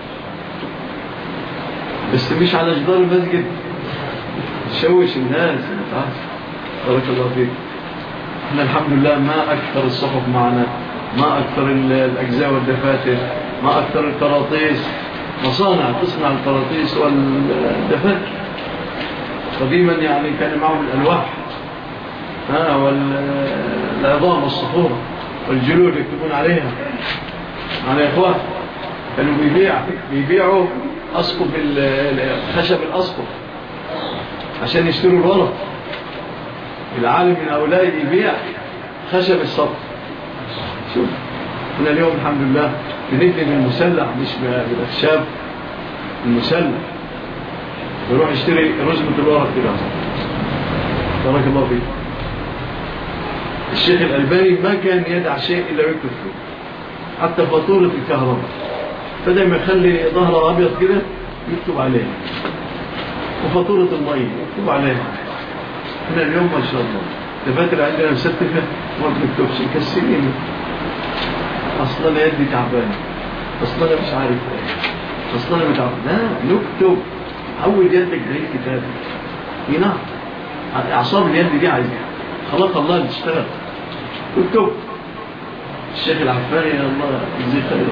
بس مش على جدار المسجد تشوش الناس. بارك الله فيك. احنا الحمد لله ما أكثر الصحف معنا ما أكثر الأجزاء والدفاتر ما أكثر القراطيس مصانع تصنع القراطيس والدفاتر. قديما يعني كان معهم الألواح ها والعظام والصخور والجلود يكتبون عليها على إخوان. كانوا بيبيع بيبيعوا أسقف خشب الأسقف عشان يشتروا الورق. العالم من أولئك يبيع خشب السطح. شوف هنا اليوم الحمد لله بنكتب المسلح مش بالأخشاب، المسلح يروح يشتري رزمة الورق كده. بارك الله فيك. الشيخ الألباني ما كان يدع شيء إلا يكتب فيه، حتى فاتورة الكهرباء فدايما يخلي ظهره أبيض كده يكتب عليها، وفاتورة المية يكتب عليها. احنا اليوم ما شاء الله دفاتر عندنا مستفة ما بنكتبش، مكسرين. أصلا يدي تعبانة، أصلا مش عارف ايه، أصلا متعب. لا نكتب، عود يدك زي الكتاب. ينام أعصاب اليد دي عايزة خلاص الله اللي تشتغل. اكتب. الشيخ العفاني الله يجزيه خير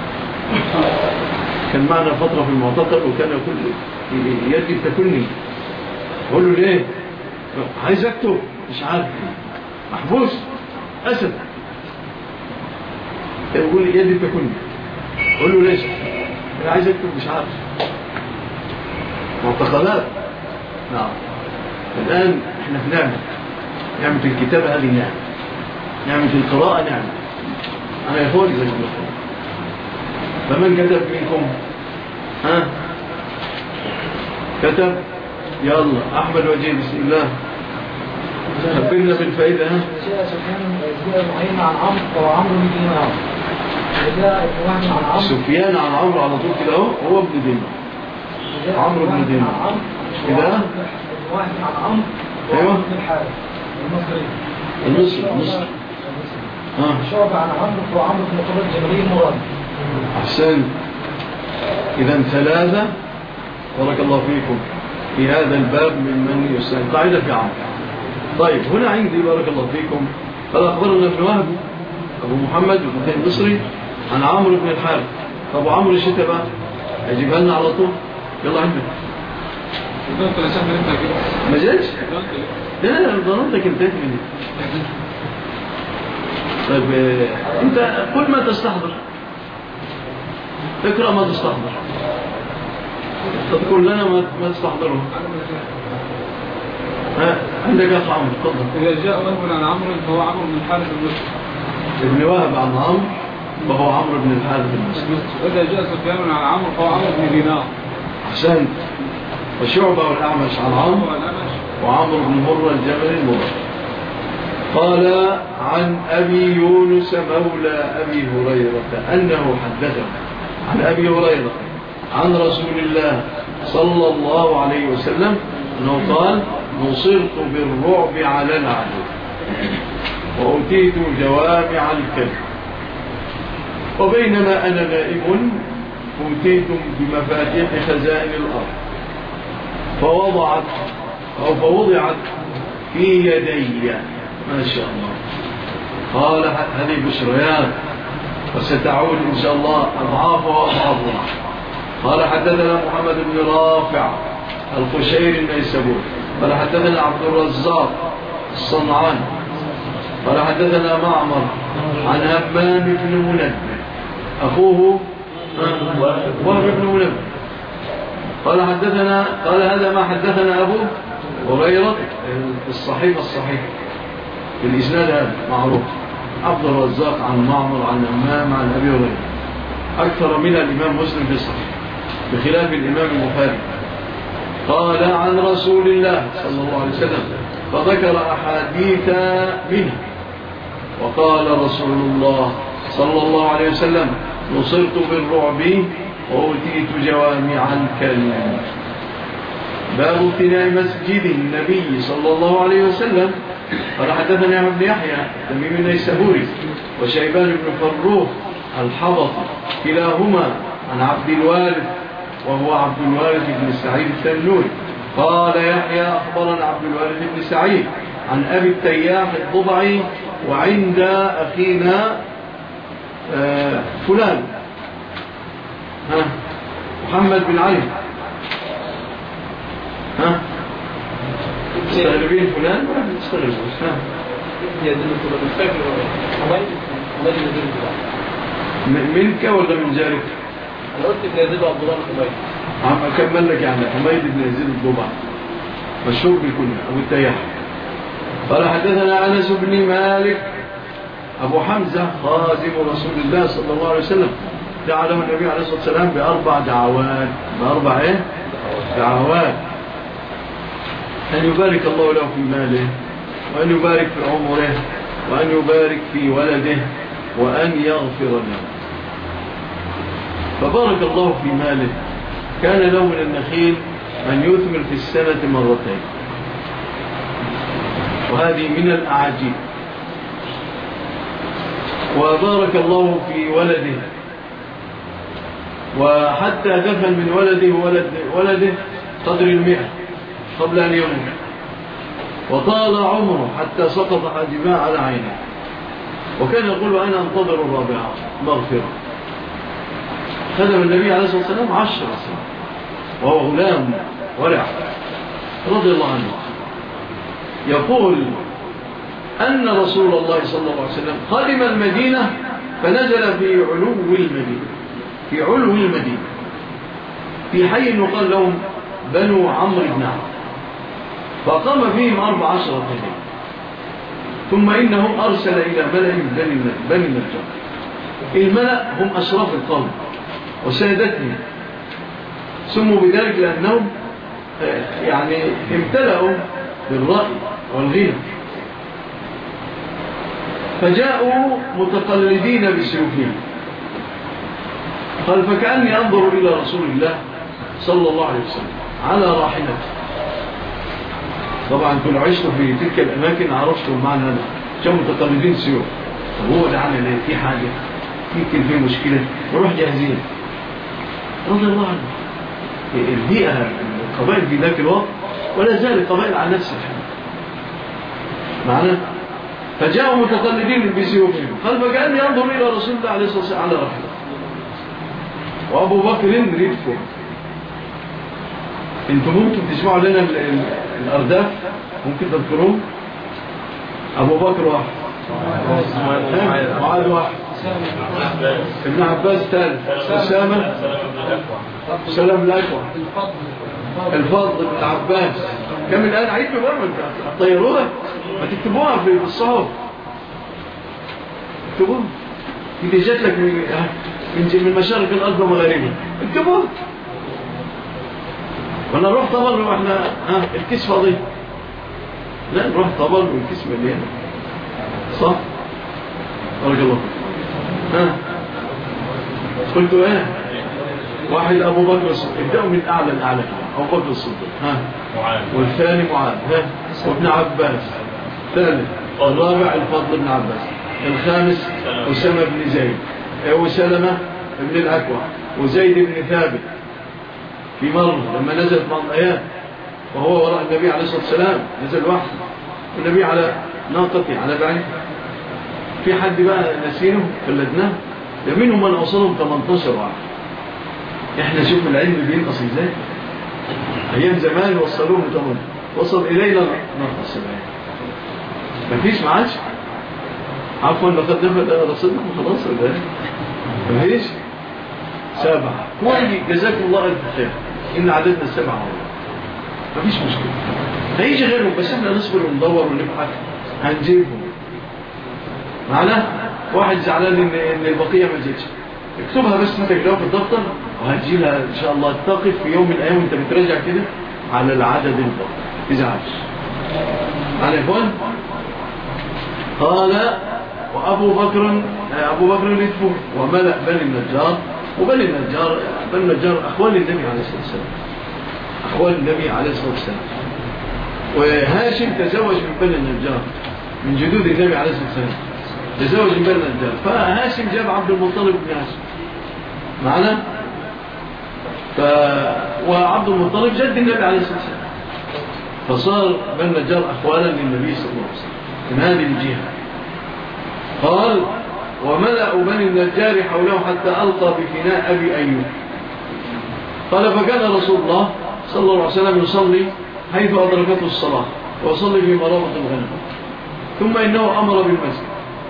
كان معنا فترة في المعتقل وكان يقول يدي بتاكلني. أقول له ليه؟ عايز أكتب مش عارف، محبوس أسد. يقول لي يدي بتاكلني. أقول له ليش؟ أنا عايز أكتب مش عارف. معتقلات. نعم. الآن إحنا في نعمة، نعمة الكتابة هذه نعمة، نعمة القراءة نعمة. أنا يا أخواني زي الله. فمن كتب منكم؟ ها؟ كتب؟ يلا أحمد وجيه بسم الله. خبرنا بالفائدة. ها؟ جاء سفيان جاء معين عن عمرو وعمرو بن دينار. جاء واحد عن عمرو. سفيان عن عمرو على طول كده أهو، هو ابن دينار. عمرو بن دينار. كده؟ واحد عن عمرو أيوه. بن الحارث المصري. المصري المصري. ها. شعبة عن عمرو وعمرو بن قرة جبريل مراد. أحسن. إذا ثلاثة بارك الله فيكم في هذا الباب ممن يسأل. قاعدة في عمرو. طيب هنا عندي بارك الله فيكم قال أخبرنا ابن وهب أبو محمد بن المصري عن عمرو بن الحارث. أبو عمرو الشتاء بقى أجيبها لنا على طول. يلا عندك. ما جاش؟ لا لا ضربتك انتهت مني. طيب انت قل ما تستحضر، اقرأ ما تستحضر، تذكر لنا ما تستحضره. ها عندك يا عمرو تفضل. إذا جاء وهب عن عمرو فهو عمرو بن الحارث المصري. ابن وهب عن عمرو فهو عمرو بن الحارث المصري. وإذا جاء سفيان عن عمرو فهو عمرو بن دينار. أحسنت. وشعبة والأعمش عن عمرو وعمرو بن مرة الجبل المرة. قال عن أبي يونس مولى أبي هريرة أنه حدثه عن أبي هريرة عن رسول الله صلى الله عليه وسلم أنه قال نصرت بالرعب على العدو وأتيت جوامع الكلم وبينما أنا نائم أتيتم بمفاتيح خزائن الأرض فوضعت أو فوضعت في يدي. ما شاء الله. قال هذه بشريات وستعود إن شاء الله أضعاف وأضعافها. قال حدثنا محمد بن رافع القشيري النيسابوري قال حدثنا عبد الرزاق الصنعاني قال حدثنا معمر عن همام بن منبه أخوه وهب بن منبه قال حدثنا قال هذا ما حدثنا أبو هريرة الصحيح الصحيح الإسناد هذا معروف. عبد الرزاق عن معمر عن همام عن أبي هريرة أكثر من الإمام مسلم في الصحيح بخلاف الإمام البخاري. قال عن رسول الله صلى الله عليه وسلم فذكر أحاديث منه وقال رسول الله صلى الله عليه وسلم نصرت بالرعب وأوتيت جوامع الكلم. باب ابتناء مسجد النبي صلى الله عليه وسلم. قال حدثنا ابن يحيى تميم النيسابوري وشيبان بن فروخ الحضر كلاهما عن عبد الوارث وهو عبد الوارث بن سعيد التنوري. قال يحيى أخبرنا عبد الوارث بن سعيد عن أبي التياح الضبعي وعند أخينا آه فلان ها محمد بن علي. ها تستغربين فلان ولا تستغربوش؟ ها منك ولا من جارك؟ انا قلت ابن يزيد وعبد الله بن حميد. اكمل لك يعني حميد بن يزيد الضبع مشهور بالكنية ابو التياح. قال حدثنا انس بن مالك ابو حمزه خازن رسول الله صلى الله عليه وسلم دعا له النبي عليه الصلاه والسلام باربع دعوات. باربع ايه؟ دعوات: ان يبارك الله له في ماله، وان يبارك في عمره، وان يبارك في ولده، وان يغفر له. فبارك الله في ماله، كان له من النخيل من يثمر في السنة مرتين، وهذه من الأعاجيب. وبارك الله في ولده، وحتى دفن من ولده ولد ولده قدر المئة قبل أن يموت، وطال عمره حتى سقط حاجباه على عينه، وكان يقول أنا أنتظر الرابعة مغفرة. خدم النبي عليه الصلاة والسلام عشر سنين وهو غلام ورع رضي الله عنه. يقول أن رسول الله صلى الله عليه وسلم قدم المدينة فنزل في علو المدينة في علو المدينة في حي يقال لهم بنو عمرو بن عوف، فقام فيهم أربع عشرة ليلة، ثم إنه أرسل إلى ملأ بني النجار. الملأ هم أشراف القوم وسادتهم، سموا بذلك لأنهم يعني امتلأوا بالرأي والغنى، فجاءوا متقلدين بسيوفهم. قال فكأني أنظر إلى رسول الله صلى الله عليه وسلم على راحلته. طبعا كل عشتوا في تلك الأماكن عرفتوا معنى هذا، جاءوا متقلدين سيوف. طب هو ده عمل ايه؟ في حاجة يمكن في مشكلة، نروح جاهزين. رضي الله عنه. البيئة القبائل في ذاك الوقت ولا زال القبائل على نفس الحال معنا. فجاءوا متقلدين بسيوفهم. قال فكأني ينظر إلى رسول الله عليه الصلاة والسلام على رحلة، وأبو بكر ردفه. انتم ممكن تسمعوا لنا الأرداف، ممكن تذكرون؟ أبو بكر واحد، معاذ واحد، ابن عباس ثالث، أسامة، سلام الأكوع، الفضل بن عباس. كم الآن عيد ببرمج الطيروها ما تكتبوها في الصحف، اكتبوها اللي جات لك من من مشارق الأرض ومغاربها، اكتبوها. وانا نروح طبل واحنا ها الكيس فاضي، لا نروح طبل والكيس مليان، صح؟ بارك الله فيك. ها قلت ايه؟ واحد ابو بكر الصديق، ابدأوا من اعلى الاعلى، ابو بكر الصديق، ها والثاني معاذ، ها وابن عباس، ثالث الرابع الفضل بن عباس، الخامس أسامة بن زيد، وسلمة بن الأكوع، وزيد بن ثابت. في مرة لما نزلت بعض الآيات وهو وراء النبي عليه الصلاة والسلام نزل وحده، والنبي على ناقته على بعيد. في حد بقى نسينه فلدناه، منهم من أوصلهم ثمانية عشر واحد. احنا شوف العلم بينقص ازاي. ايام زمان وصلوه ثمانية، وصل الينا نقص العلم مفيش معاش. عفوا لقد نفذ رصدنا خلاص ولا مفيش. سبعة كويس، جزاكم الله ألف خير، إن عددنا سبعة والله مفيش مشكلة. هيجي غيرهم بس احنا نصبر وندور ونبحث هنجيبهم معنا. واحد زعلان إن إن البقية ما جيتش، اكتبها بس انت كده في الدفتر وهتجي لها إن شاء الله. تقف في يوم من الأيام وانت بتراجع كده على العدد الفقط، تزعلش على إخوان. قال وأبو بكر أبو بكر يدفع وملأ بني النجار. وبني النجار بني النجار أخوان النبي عليه الصلاة والسلام، أخوان النبي عليه الصلاة والسلام. وهاشم تزوج من بني النجار، من جدود النبي عليه الصلاة والسلام تزوج من بني النجار. فهاشم جاب عبد المطلب بن هاشم معنا. ف... وعبد المطلب جد النبي عليه الصلاة والسلام، فصار بني النجار أخوانا للنبي صلى الله عليه وسلم من هذه الجهة. قال وملأ بني النجار حوله حتى ألقى بفناء أبي أيوب. قال فكان رسول الله صلى الله عليه وسلم يصلي حيث أدركته الصلاة ويصلي في مرابط الغنم، ثم إنه أمر بالمسجد.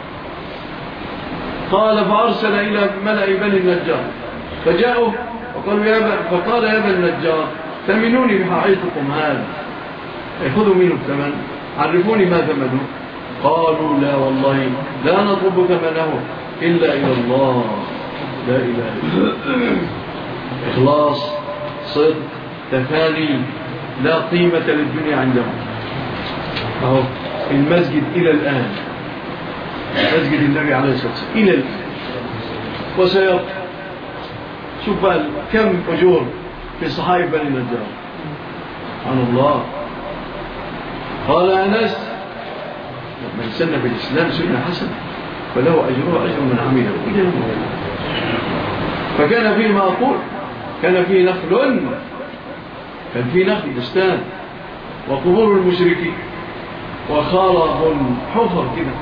قال فأرسل إلى ملأ بني النجار فجاءوا وقالوا يا بني، فقال يا بني النجار ثمنوني بحائطكم هذا، خذوا منه الثمن، عرفوني ما ثمنه. قالوا لا والله لا نطلب ثمنه إلا إلى الله، لا إله إلا الله. إخلاص، صدق، تفاني، لا قيمة للدنيا عندهم. أهو المسجد إلى الآن، مسجد النبي عليه الصلاة والسلام إلى الآن وسيبقى. شوف بقى كم أجور في صحائف بني النجار، سبحان الله. قال أنس من سن في الإسلام سنة حسنة فله أجره أجر من عمله إلى المولى. فكان فيه ما أقول، كان فيه نخل، كان فيه نخل بستان وقبور المشركين وخارج حفر كده.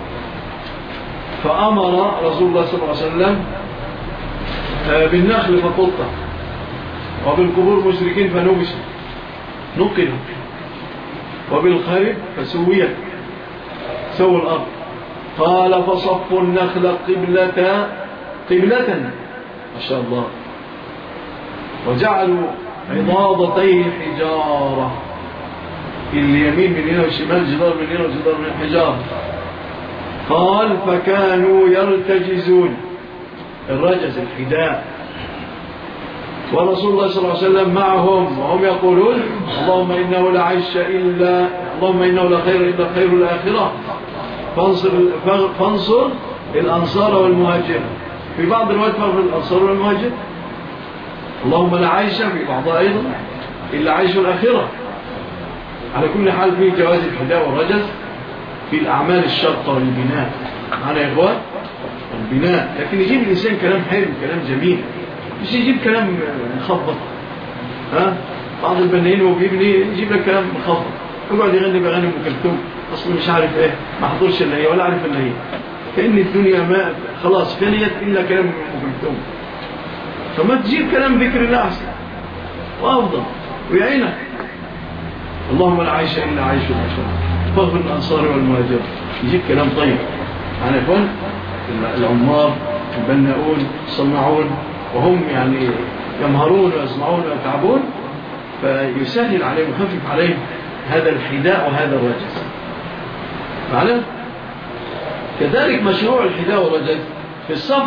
فأمر رسول الله صلى الله عليه وسلم بالنخل فقطع، وبالقبور المشركين فنبشت نقل، وبالخرب فسويت سووا الأرض. قال فصفوا النخل قبلة قبلة ما شاء الله، وجعلوا عضاضتيه حجارة، اليمين من هنا والشمال جدار من هنا وجدار من الحجارة. قال فكانوا يرتجزون، الرجز الحداء، ورسول الله صلى الله عليه وسلم معهم وهم يقولون اللهم إنه لا عيش إلا اللهم إنه لا خير إلا خير الآخرة فانصر, فانصر الأنصار والمهاجر. في بعض الروايات فانصر الأنصار والمهاجر. اللهم لا عيش في بعضها أيضا إلا عيش الآخرة. على كل حال في جواز الحداء والرجز في الأعمال الشرطة والبناء معنا يا إخوان، البناء. لكن يجيب الإنسان كلام حلو كلام جميل، مش يجيب كلام مخبط. ها بعض البنائين وهو بيبني يجيب لك كلام مخبط، يقعد يغني بأغاني أم كلثوم أصلا مش عارف إيه، ما حضرش إلا هي ولا عارف إلا هي، كأن الدنيا ما خلاص فنيت إلا كلام أم كلثوم. فما تجيب كلام ذكر الله أحسن وأفضل ويعينك. اللهم لا عيش إلا عيش الآخرة فاغفر الأنصار والمهاجر، يجيب كلام طيب. أنا أقول العمار البناؤون الصناعون وهم يعني يمهرون ويصنعون ويتعبون، فيسهل عليهم ويخفف عليهم هذا الحداء وهذا الرجز. معنا كذلك مشروع الحداء والرجز في الصف،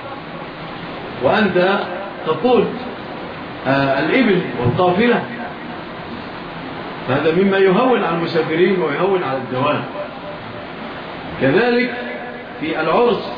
وأنت تقود آه الإبل والقافلة، فهذا مما يهون على المسافرين ويهون على الدوام. كذلك في العرس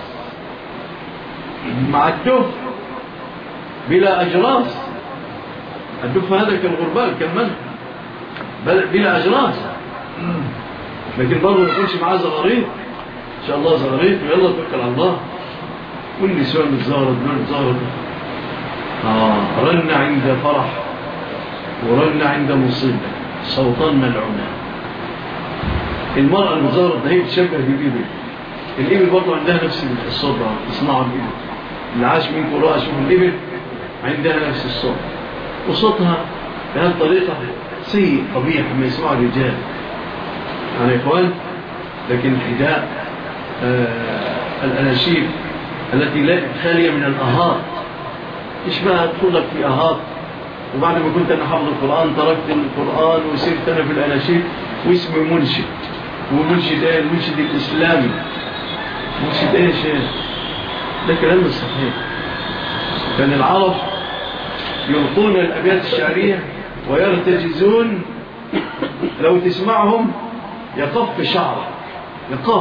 مع الدف بلا أجراس، الدف هذا كالغربال كالمنح بلا أجراس، لكن برضو ما يكونش معاه زغاريط إن شاء الله، زغاريط ويلا توكل على الله. كل نسوان الزهرة دول زهرة آه رن عند فرح ورن عند مصيبة صوتان ملعونة. المرأة المزهرة ده هي بتشبه بالإبل، الإبل برضو عندها نفس الصوت تصنعها بالإبل. اللي عاش منكم رأى شوف الإبل عندها نفس الصوت، وصوتها بهذه الطريقة سيء قبيح ما يسمعه الرجال يعني يا إخوان. لكن الحداء آه الأناشيد التي لا خالية من الأهات، إيش بقى أدخل لك في أهات وبعد ما كنت أنا حافظ القرآن تركت القرآن وسيرت أنا في الأناشيد واسمي منشد، ومنشد إيه؟ المنشد الإسلامي. منشد إيه شيء؟ ده كلام الصحيح. كان العرب يلقون الأبيات الشعرية ويرتجزون، لو تسمعهم يقف شعرك يقف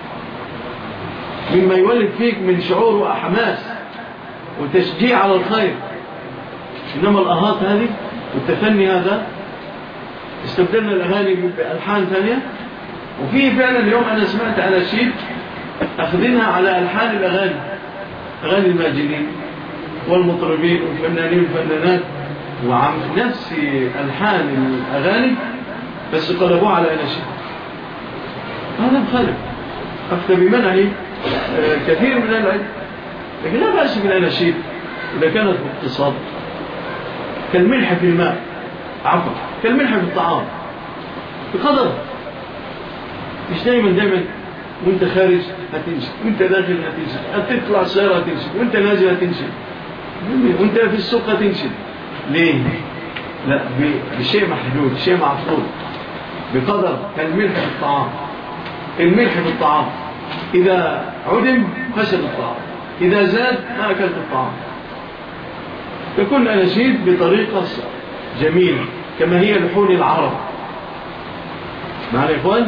مما يولد فيك من شعور وحماس وتشجيع على الخير. إنما الأهات هذه والتفني هذا استبدلنا الأغاني بألحان ثانية. وفيه فعلا اليوم أنا سمعت أناشيد أخذينها على ألحان الأغاني، أغاني الماجنين والمطربين والفنانين والفنانات، وعم نفس ألحان الأغاني بس قلبوها على أناشيد. هذا مخالف، أفتى بمنعه كثير من العلم. لكن لا بأس بالأناشيد إذا كانت باقتصاد، كالملح في الماء، عفوا كالملح في الطعام بقدر. مش دايما دايما وانت خارج هتنشف، وانت داخل هتنشف، هتطلع السيارة هتنشف، وانت نازل هتنشف، وانت في السوق هتنشف. ليه؟ لا، بشيء محدود، شيء معقول بقدر. كالملح في الطعام، الملح في الطعام إذا عدم فسد الطعام، إذا زاد ما أكلت الطعام. تكون أناشيد بطريقة جميلة كما هي لحون العرب. معنا يا إخوان؟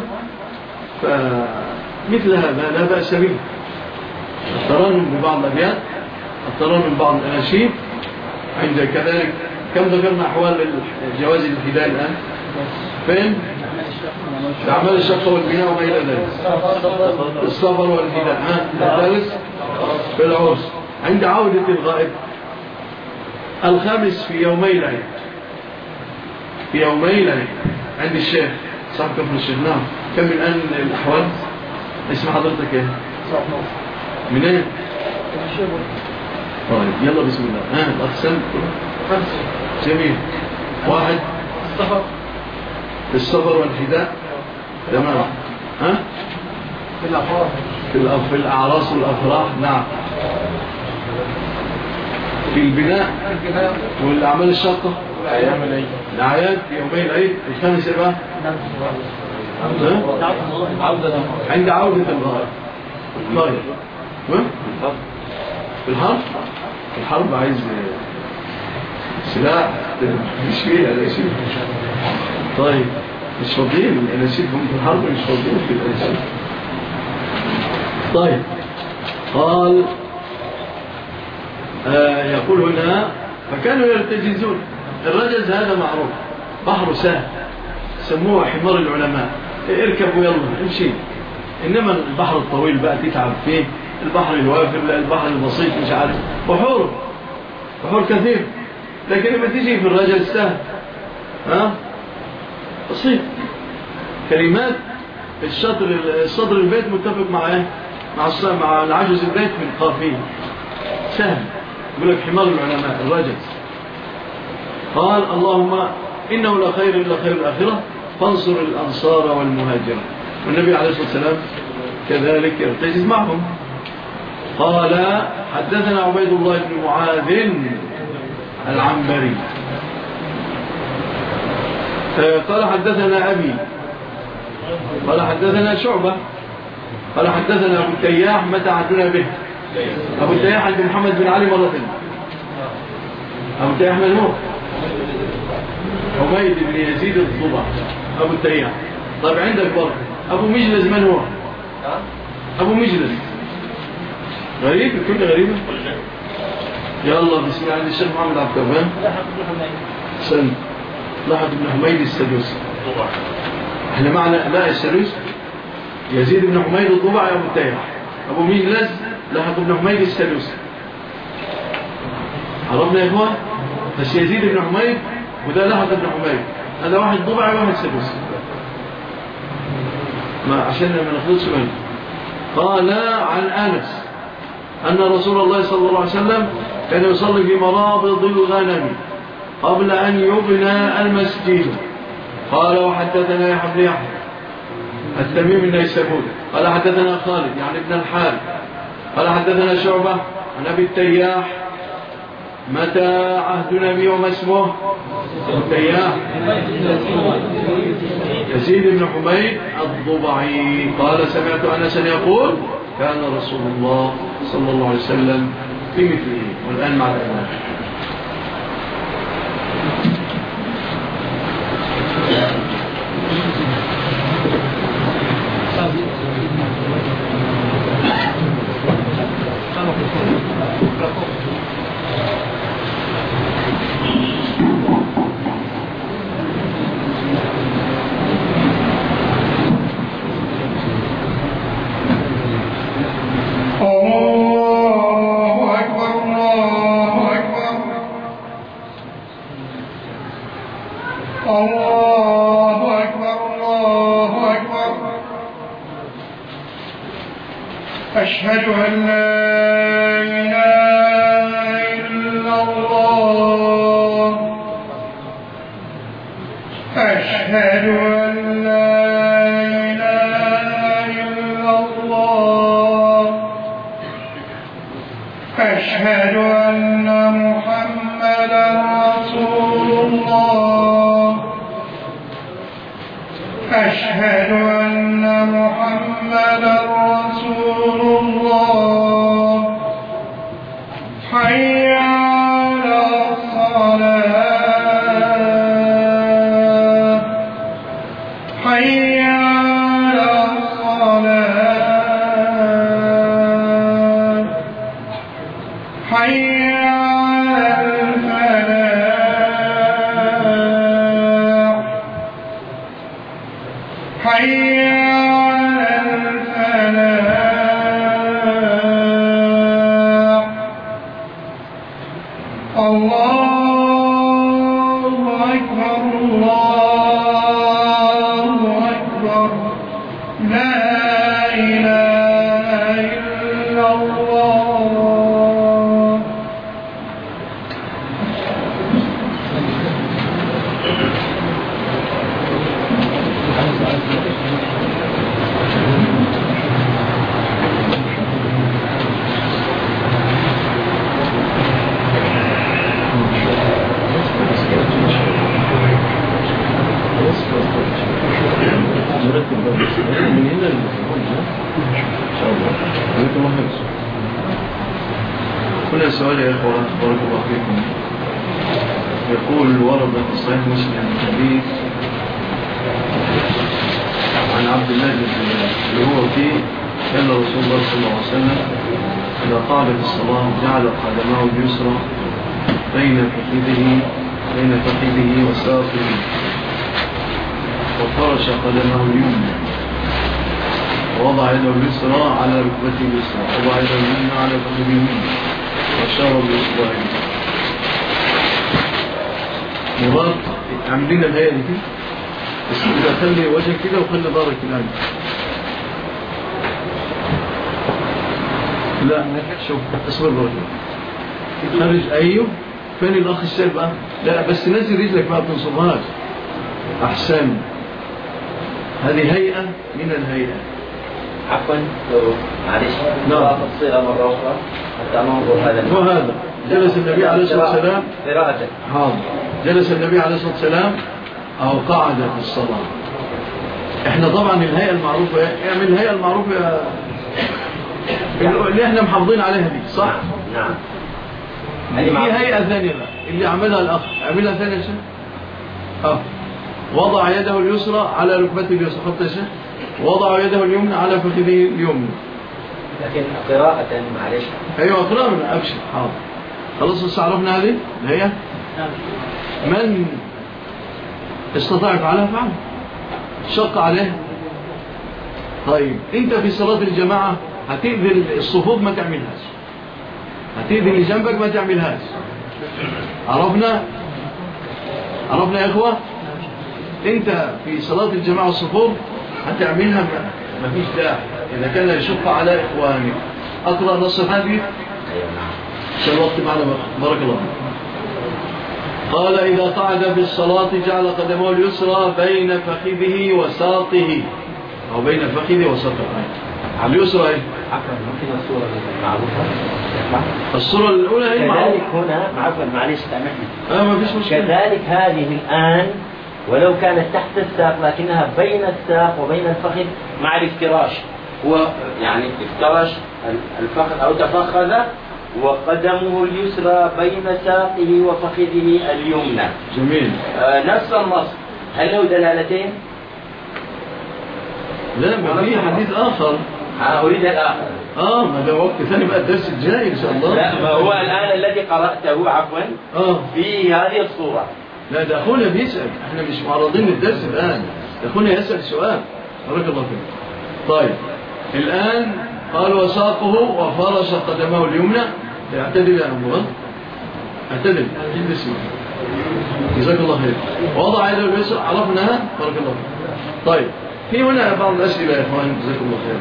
فمثل هذا لا بأس به، الترنم ببعض الأبيات، الترنم ببعض الأناشيد. عند كذلك كم ذكرنا أحوال جواز الابتداء الآن؟ فين؟ أعمال الشقة والبناء وما إلى ذلك، السفر والابتداء. ها الثالث في العرس. عند عودة الغائب الخامس في يومي العيد، في يومي العيد عند الشيخ صاحب كفر الشيخ. نعم. كم الآن الأحوال؟ اسم حضرتك ايه؟ من ايه؟ طيب يلا بسم الله. ها الأقسام خمسة. جميل. واحد السفر، السفر والحداء. تمام. ها في الأفراح، في الأعراس والأفراح. نعم. في البناء والأعمال الشاقة، الأعياد في يومي العيد. الخامس بقى عند عودة الغائب. طيب في الحرب، في الحرب عايز سلاح مش فيها الأناشيد. طيب مش فاضيين الأناشيد، هم في الحرب مش فاضيين في الأناشيد. طيب قال آه يقول هنا فكانوا يرتجزون. الرجز هذا معروف، بحر سهل سموه حمار العلماء، اركب ويلا امشي. إنما البحر الطويل بقى تتعب فيه، البحر الوافر، البحر البسيط مش عارف، بحور بحور كثير. لكن لما تيجي في الرجل سهل، ها بسيط. كلمات الشطر الصدر البيت متفق مع ايه؟ مع مع العجز البيت من قافيه، سهل. يقول لك حمار العلماء الرجز. قال اللهم إنه لا خير إلا خير الآخرة فانصر الأنصار والمهاجرة. والنبي عليه الصلاة والسلام كذلك يرتجز معهم. قال حدثنا عبيد الله بن معاذ العنبري قال حدثنا أبي قال حدثنا شعبة قال حدثنا أبو التياح. متى عدنا به؟ أبو التياح عند محمد بن علي مرة. أبو التياح من هو؟ حميد بن يزيد الضبع أبو التياح. طيب عندك برضه أبو مجلس من هو؟ أبو مجلس غريب، كل غريبة. يلا بسم الله. عند الشيخ محمد عبد الوهاب سن لحد بن حميد السدوسي. احنا معنا لا السدوسي يزيد بن حميد الضبع أبو التياح. أبو مجلس لحد بن حميد السدوسي. عرفنا يا إخوان؟ بس يزيد بن حميد وده لحد بن حميد، هذا واحد ضبع وواحد سدوسي، ما عشان ما نخلصش منه. قال عن أنس أن رسول الله صلى الله عليه وسلم كان يصلي في مرابض الغنم قبل أن يبنى المسجد. قال وحدثنا يحيى بن يحيى التميمي النيسابوري قال حدثنا خالد يعني ابن الحارث قال حدثنا شعبة عن أبي التياح. متى عهد نبي وما اسمه؟ التياح يزيد بن حميد الضبعي. قال سمعت أنسا يقول كان رسول الله صلى الله عليه وسلم في مثله. والآن مع الإمام. أشهد أن لا إله إلا الله أشهد أن لا إله إلا الله أشهد أن محمدا رسول الله أشهد أن محمدا رسول الله حي على الصلاة حي على الصلاة حي على الفلاح حي على الفلاح الله أكبر الله أكبر لا إله إلا الله من هنا إن شاء الله. عليكم الله. هنا سؤال يا إخوان بارك الله فيكم. يقول ورد في صحيح مسلم الحديث عن عبد الله بن زياد اللي هو فيه كان رسول الله صلى الله عليه وسلم إذا قعد في الصلاة جعل قدمه اليسرى بين فخذه بين فخذه وساقه وفرش قدمه اليمنى ووضع يده اليسرى على ركبته اليسرى ووضع يده اليمنى على فخذه اليمنى واشار باصبعه. مراد عاملين الهيئه دي بس كده خلي وجهك كده وخلي ظهرك الان. لا شوف اصبر برضه خرج. ايوه فين الاخ الشاب بقى؟ لا بس نزل رجلك ما تنصبهاش. احسن. هذه هيئه من الهيئه. عفوا معلش نعم تفصيلها مرة أخرى حتى ننظر هذا. وهذا جلس النبي عليه الصلاة والسلام قراءته. حاضر. جلس النبي عليه الصلاة والسلام أو قعد في الصلاة. إحنا طبعا الهيئة المعروفة اعمل الهيئة المعروفة اللي إحنا محافظين عليها دي صح؟ نعم. في هيئة ثانية بقى اللي عملها الأخ عملها ثانية يا شيخ. أه وضع يده اليسرى على ركبته اليسرى. خط يا شيخ. وضع يده اليمنى على فخذه اليمنى. لكن قراءة معلش. أيوة قراءة من أبشر. حاضر خلاص بس عرفنا هذه الهيئة. من استطاع يفعلها فعل شق عليه. طيب انت في صلاة الجماعة هتأذي الصفوف ما تعملهاش. هتأذي اللي جنبك ما تعملهاش. عرفنا عرفنا يا اخوة. انت في صلاة الجماعة والصفوف هتعملها ما فيش داعي اذا كان يشق على اخوانك. اقرأ نص الحديث عشان الوقت معنا بارك الله. قال إذا قعد في الصلاة جعل قدمه اليسرى بين فخذه وساقه أو بين فخذه وساقه. اليسرى إيه؟ عفوا ممكن الصورة المعروفة. الصورة الأولى هي كذلك هنا عفوا معلش سامحني. آه ما فيش مشكلة. كذلك هذه الآن ولو كانت تحت الساق لكنها بين الساق وبين الفخذ مع الافتراش. هو يعني افترش الفخذ أو تفخذ وقدمه اليسرى بين ساقه وفخذه اليمنى. جميل. آه نفس النص. هل له دلالتين؟ لا ما في حديث آخر. أنا أريد الآخر. آه ما ده وقت ثاني بقى الدرس الجاي إن شاء الله. لا ما هو الآن الذي قرأته عفوا آه في هذه الصورة. لا ده أخونا بيسأل. إحنا مش معرضين للدرس الآن. ده أخونا يسأل سؤال. بارك الله فيك. طيب الآن قال وساقه وفرش قدمه اليمنى. اعتدل يا أبو اعتدل جد اسمه جزاك الله خير. وضع يده اليسرى عرفناها بارك الله فيك. طيب في هنا بعض الأسئلة يا إخوان جزاك الله خير.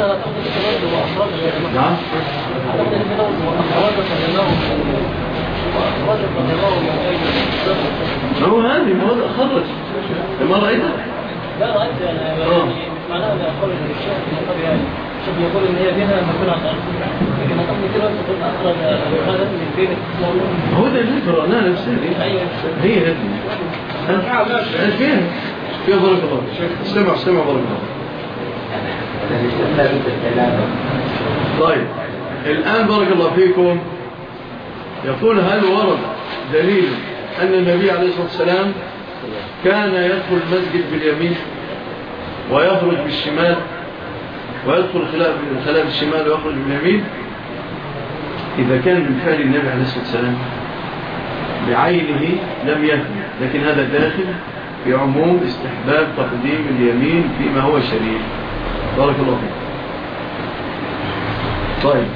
نعم ما هو هذه ما خرج ما رأيتها؟ لا رأيت أنا معناها أن أقول الشيخ من قبل يعني شوف يقول إن هي بها مكان أخر لكن قبل كده تقول أخرج هذا من بين هو ده اللي قرأناه نفسه هي هذه فين فين بارك الله استمع استمع بارك الله. طيب الآن بارك الله فيكم يقول هل ورد دليل أن النبي عليه الصلاة والسلام كان يدخل المسجد باليمين ويخرج بالشمال ويدخل خلاف الشمال ويخرج باليمين؟ إذا كان من فعل النبي عليه الصلاة والسلام بعينه لم يكن، لكن هذا داخل في عموم استحباب تقديم اليمين فيما هو شريف. بارك الله فيك. طيب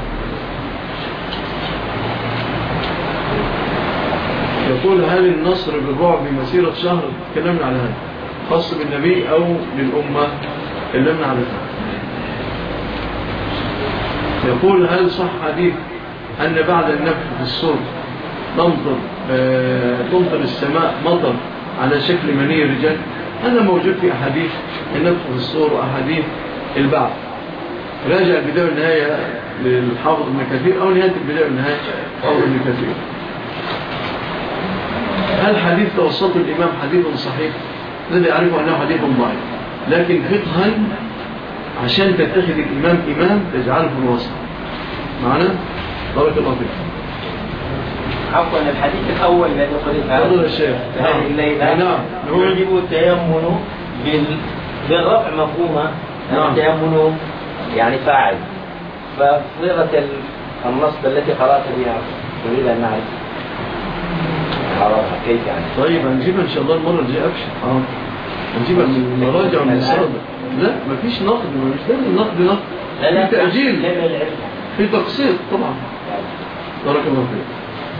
يقول هل النصر بالرعب بمسيرة شهر؟ تكلمنا على هذا خاص بالنبي أو للأمة؟ تكلمنا على هذا. يقول هل صح حديث أن بعد النفخ في الصور تمطر آه تمطر السماء مطر على شكل مني الرجال؟ هذا موجود في أحاديث النفخ في الصور وأحاديث البعث. راجع البداية والنهاية للحافظ ابن كثير أو نهاية البداية والنهاية حافظ ابن كثير. هل حديث توسط الإمام حديث صحيح؟ الذي أعرفه أنه حديث ضعيف، لكن فقها عشان تتخذ الإمام إمام تجعله في الوسط. معنا؟ بارك الله فيك. عفوا الحديث الأول الذي قرأت هذا الشيخ هذه الليلة نعم يجب التيمن بالرفع مفهومة. نعم. التيمن يعني فاعل، فصيغة النصب التي قرأت بها أريد أن نعرف كيف يعني. طيب هنجيبها إن شاء الله المرة الجاية أبشر. اه هنجيبها من المراجع ومن الصادق. لا مفيش نقد، مش دايما النقد نقد، في تأجيل في تقسيط طبعا. بارك الله فيك.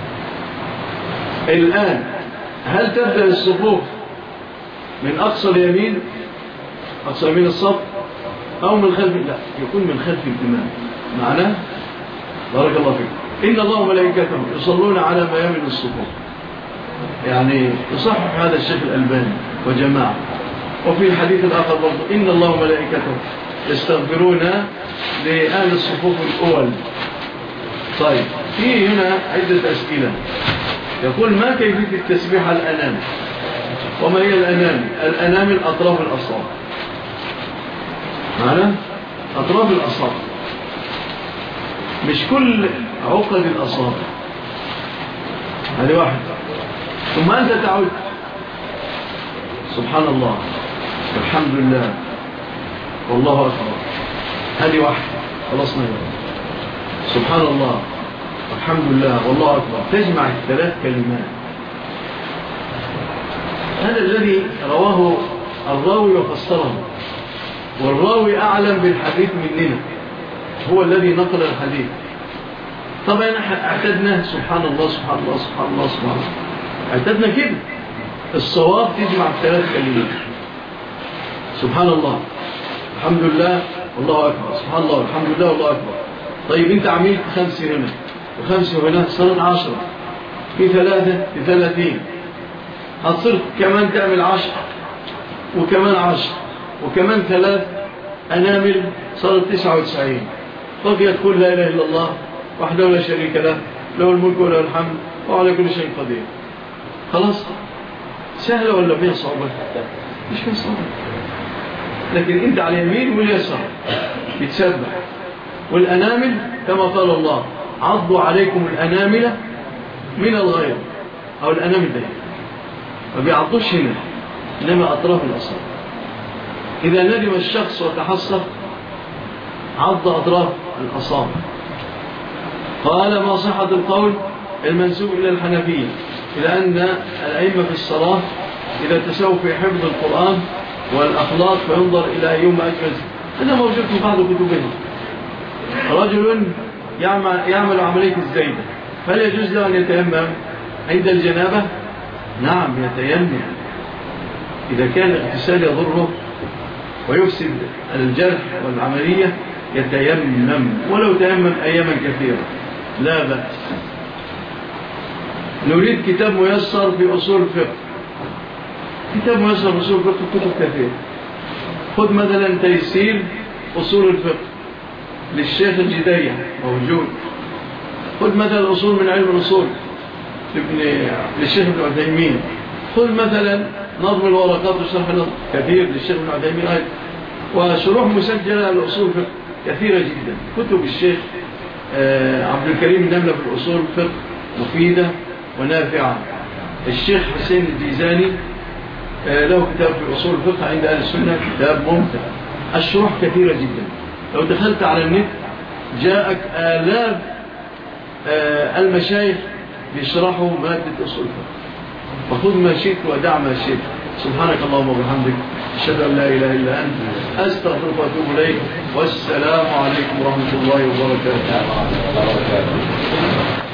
الآن هل تبدأ الصفوف من أقصى اليمين أقصى يمين الصف أو من خلف؟ لا، يكون من خلف الإمام. معناه بارك الله فيك إن الله وملائكته يصلون على ميامن الصفوف، يعني يصحح هذا الشيخ الألباني وجماعة. وفي الحديث الآخر برضو إن الله وملائكته يستغفرون لأهل الصفوف الأول. طيب في هنا عدة أسئلة. يقول ما كيفية التسبيح على الأنامل؟ وما هي الأنامل؟ الأنامل أطراف الأصابع. معنا؟ أطراف الأصابع مش كل عقد الأصابع. هذه واحدة. ثم أنت تعود سبحان الله والحمد لله والله أكبر. هذه واحدة خلصنا. سبحان الله والحمد لله والله أكبر. تجمع الثلاث كلمات. هذا الذي رواه الراوي وفسره، والراوي أعلم بالحديث مننا، هو الذي نقل الحديث. طبعا اعتدنا سبحان الله سبحان الله سبحان الله سبحان الله، اعتدنا كده. الصواب تجمع الثلاث كلمات سبحان الله الحمد لله والله أكبر. سبحان الله والحمد لله والله أكبر. طيب أنت عملت خمسة هنا وخمسة هنا صارت عشرة، في ثلاثة في ثلاثين، هتصير كمان تعمل عشر وكمان عشر وكمان ثلاث أنامل صارت تسعة وتسعين. بقيت كل لا إله إلا الله وحده لا شريك له له الملك وله الحمد وعلى كل شيء قدير. خلاص سهلة ولا فيها صعوبة؟ مش فيها صعوبة. لكن أنت على اليمين واليسار بتسبح. والأنامل كما قال الله عضوا عليكم الأنامل من الغيظ، أو الأنامل ده ما بيعضوش هنا إنما أطراف الأصابع. إذا ندم الشخص وتحصف عض أطراف الأصابع. قال ما صحة القول المنسوب إلى الحنفية إلى أن الأئمة في الصلاة إذا تساووا في حفظ القرآن والأخلاق فينظر إلى أيهما أجمل. هذا موجود في بعض كتبهم. رجل يعمل, يعمل عملية الزيدة، فهل يجوز له أن يتيمم عند الجنابة؟ نعم يتيمم إذا كان الاغتسال يضره ويفسد الجرح والعملية، يتيمم ولو تيمم أياما كثيرة لا بأس. نريد كتاب ميسر في أصول الفقه. كتاب ميسر في أصول الفقه كتب كثير. خذ مثلا تيسير أصول الفقه للشيخ الجدية موجود. خذ مثلا أصول من علم الأصول للشيخ ابن عثيمين. خذ مثلا نظم الورقات وشرح نظم كثير للشيخ ابن عثيمين أيضا. وشروح مسجلة لأصول الفقه كثيرة جدا. كتب الشيخ عبد الكريم النملة في الأصول الفقه مفيدة ونافعة. الشيخ حسين الجيزاني له كتاب في أصول الفقه عند أهل السنة كتاب ممتع. الشروح كثيرة جدا. لو دخلت على النت جاءك آلاف المشايخ يشرحوا مادة أصول الفقه. فخذ ما شئت ودع ما شئت. سبحانك اللهم وبحمدك أشهد أن لا إله إلا أنت أستغفرك وأتوب إليك والسلام عليكم ورحمة الله وبركاته.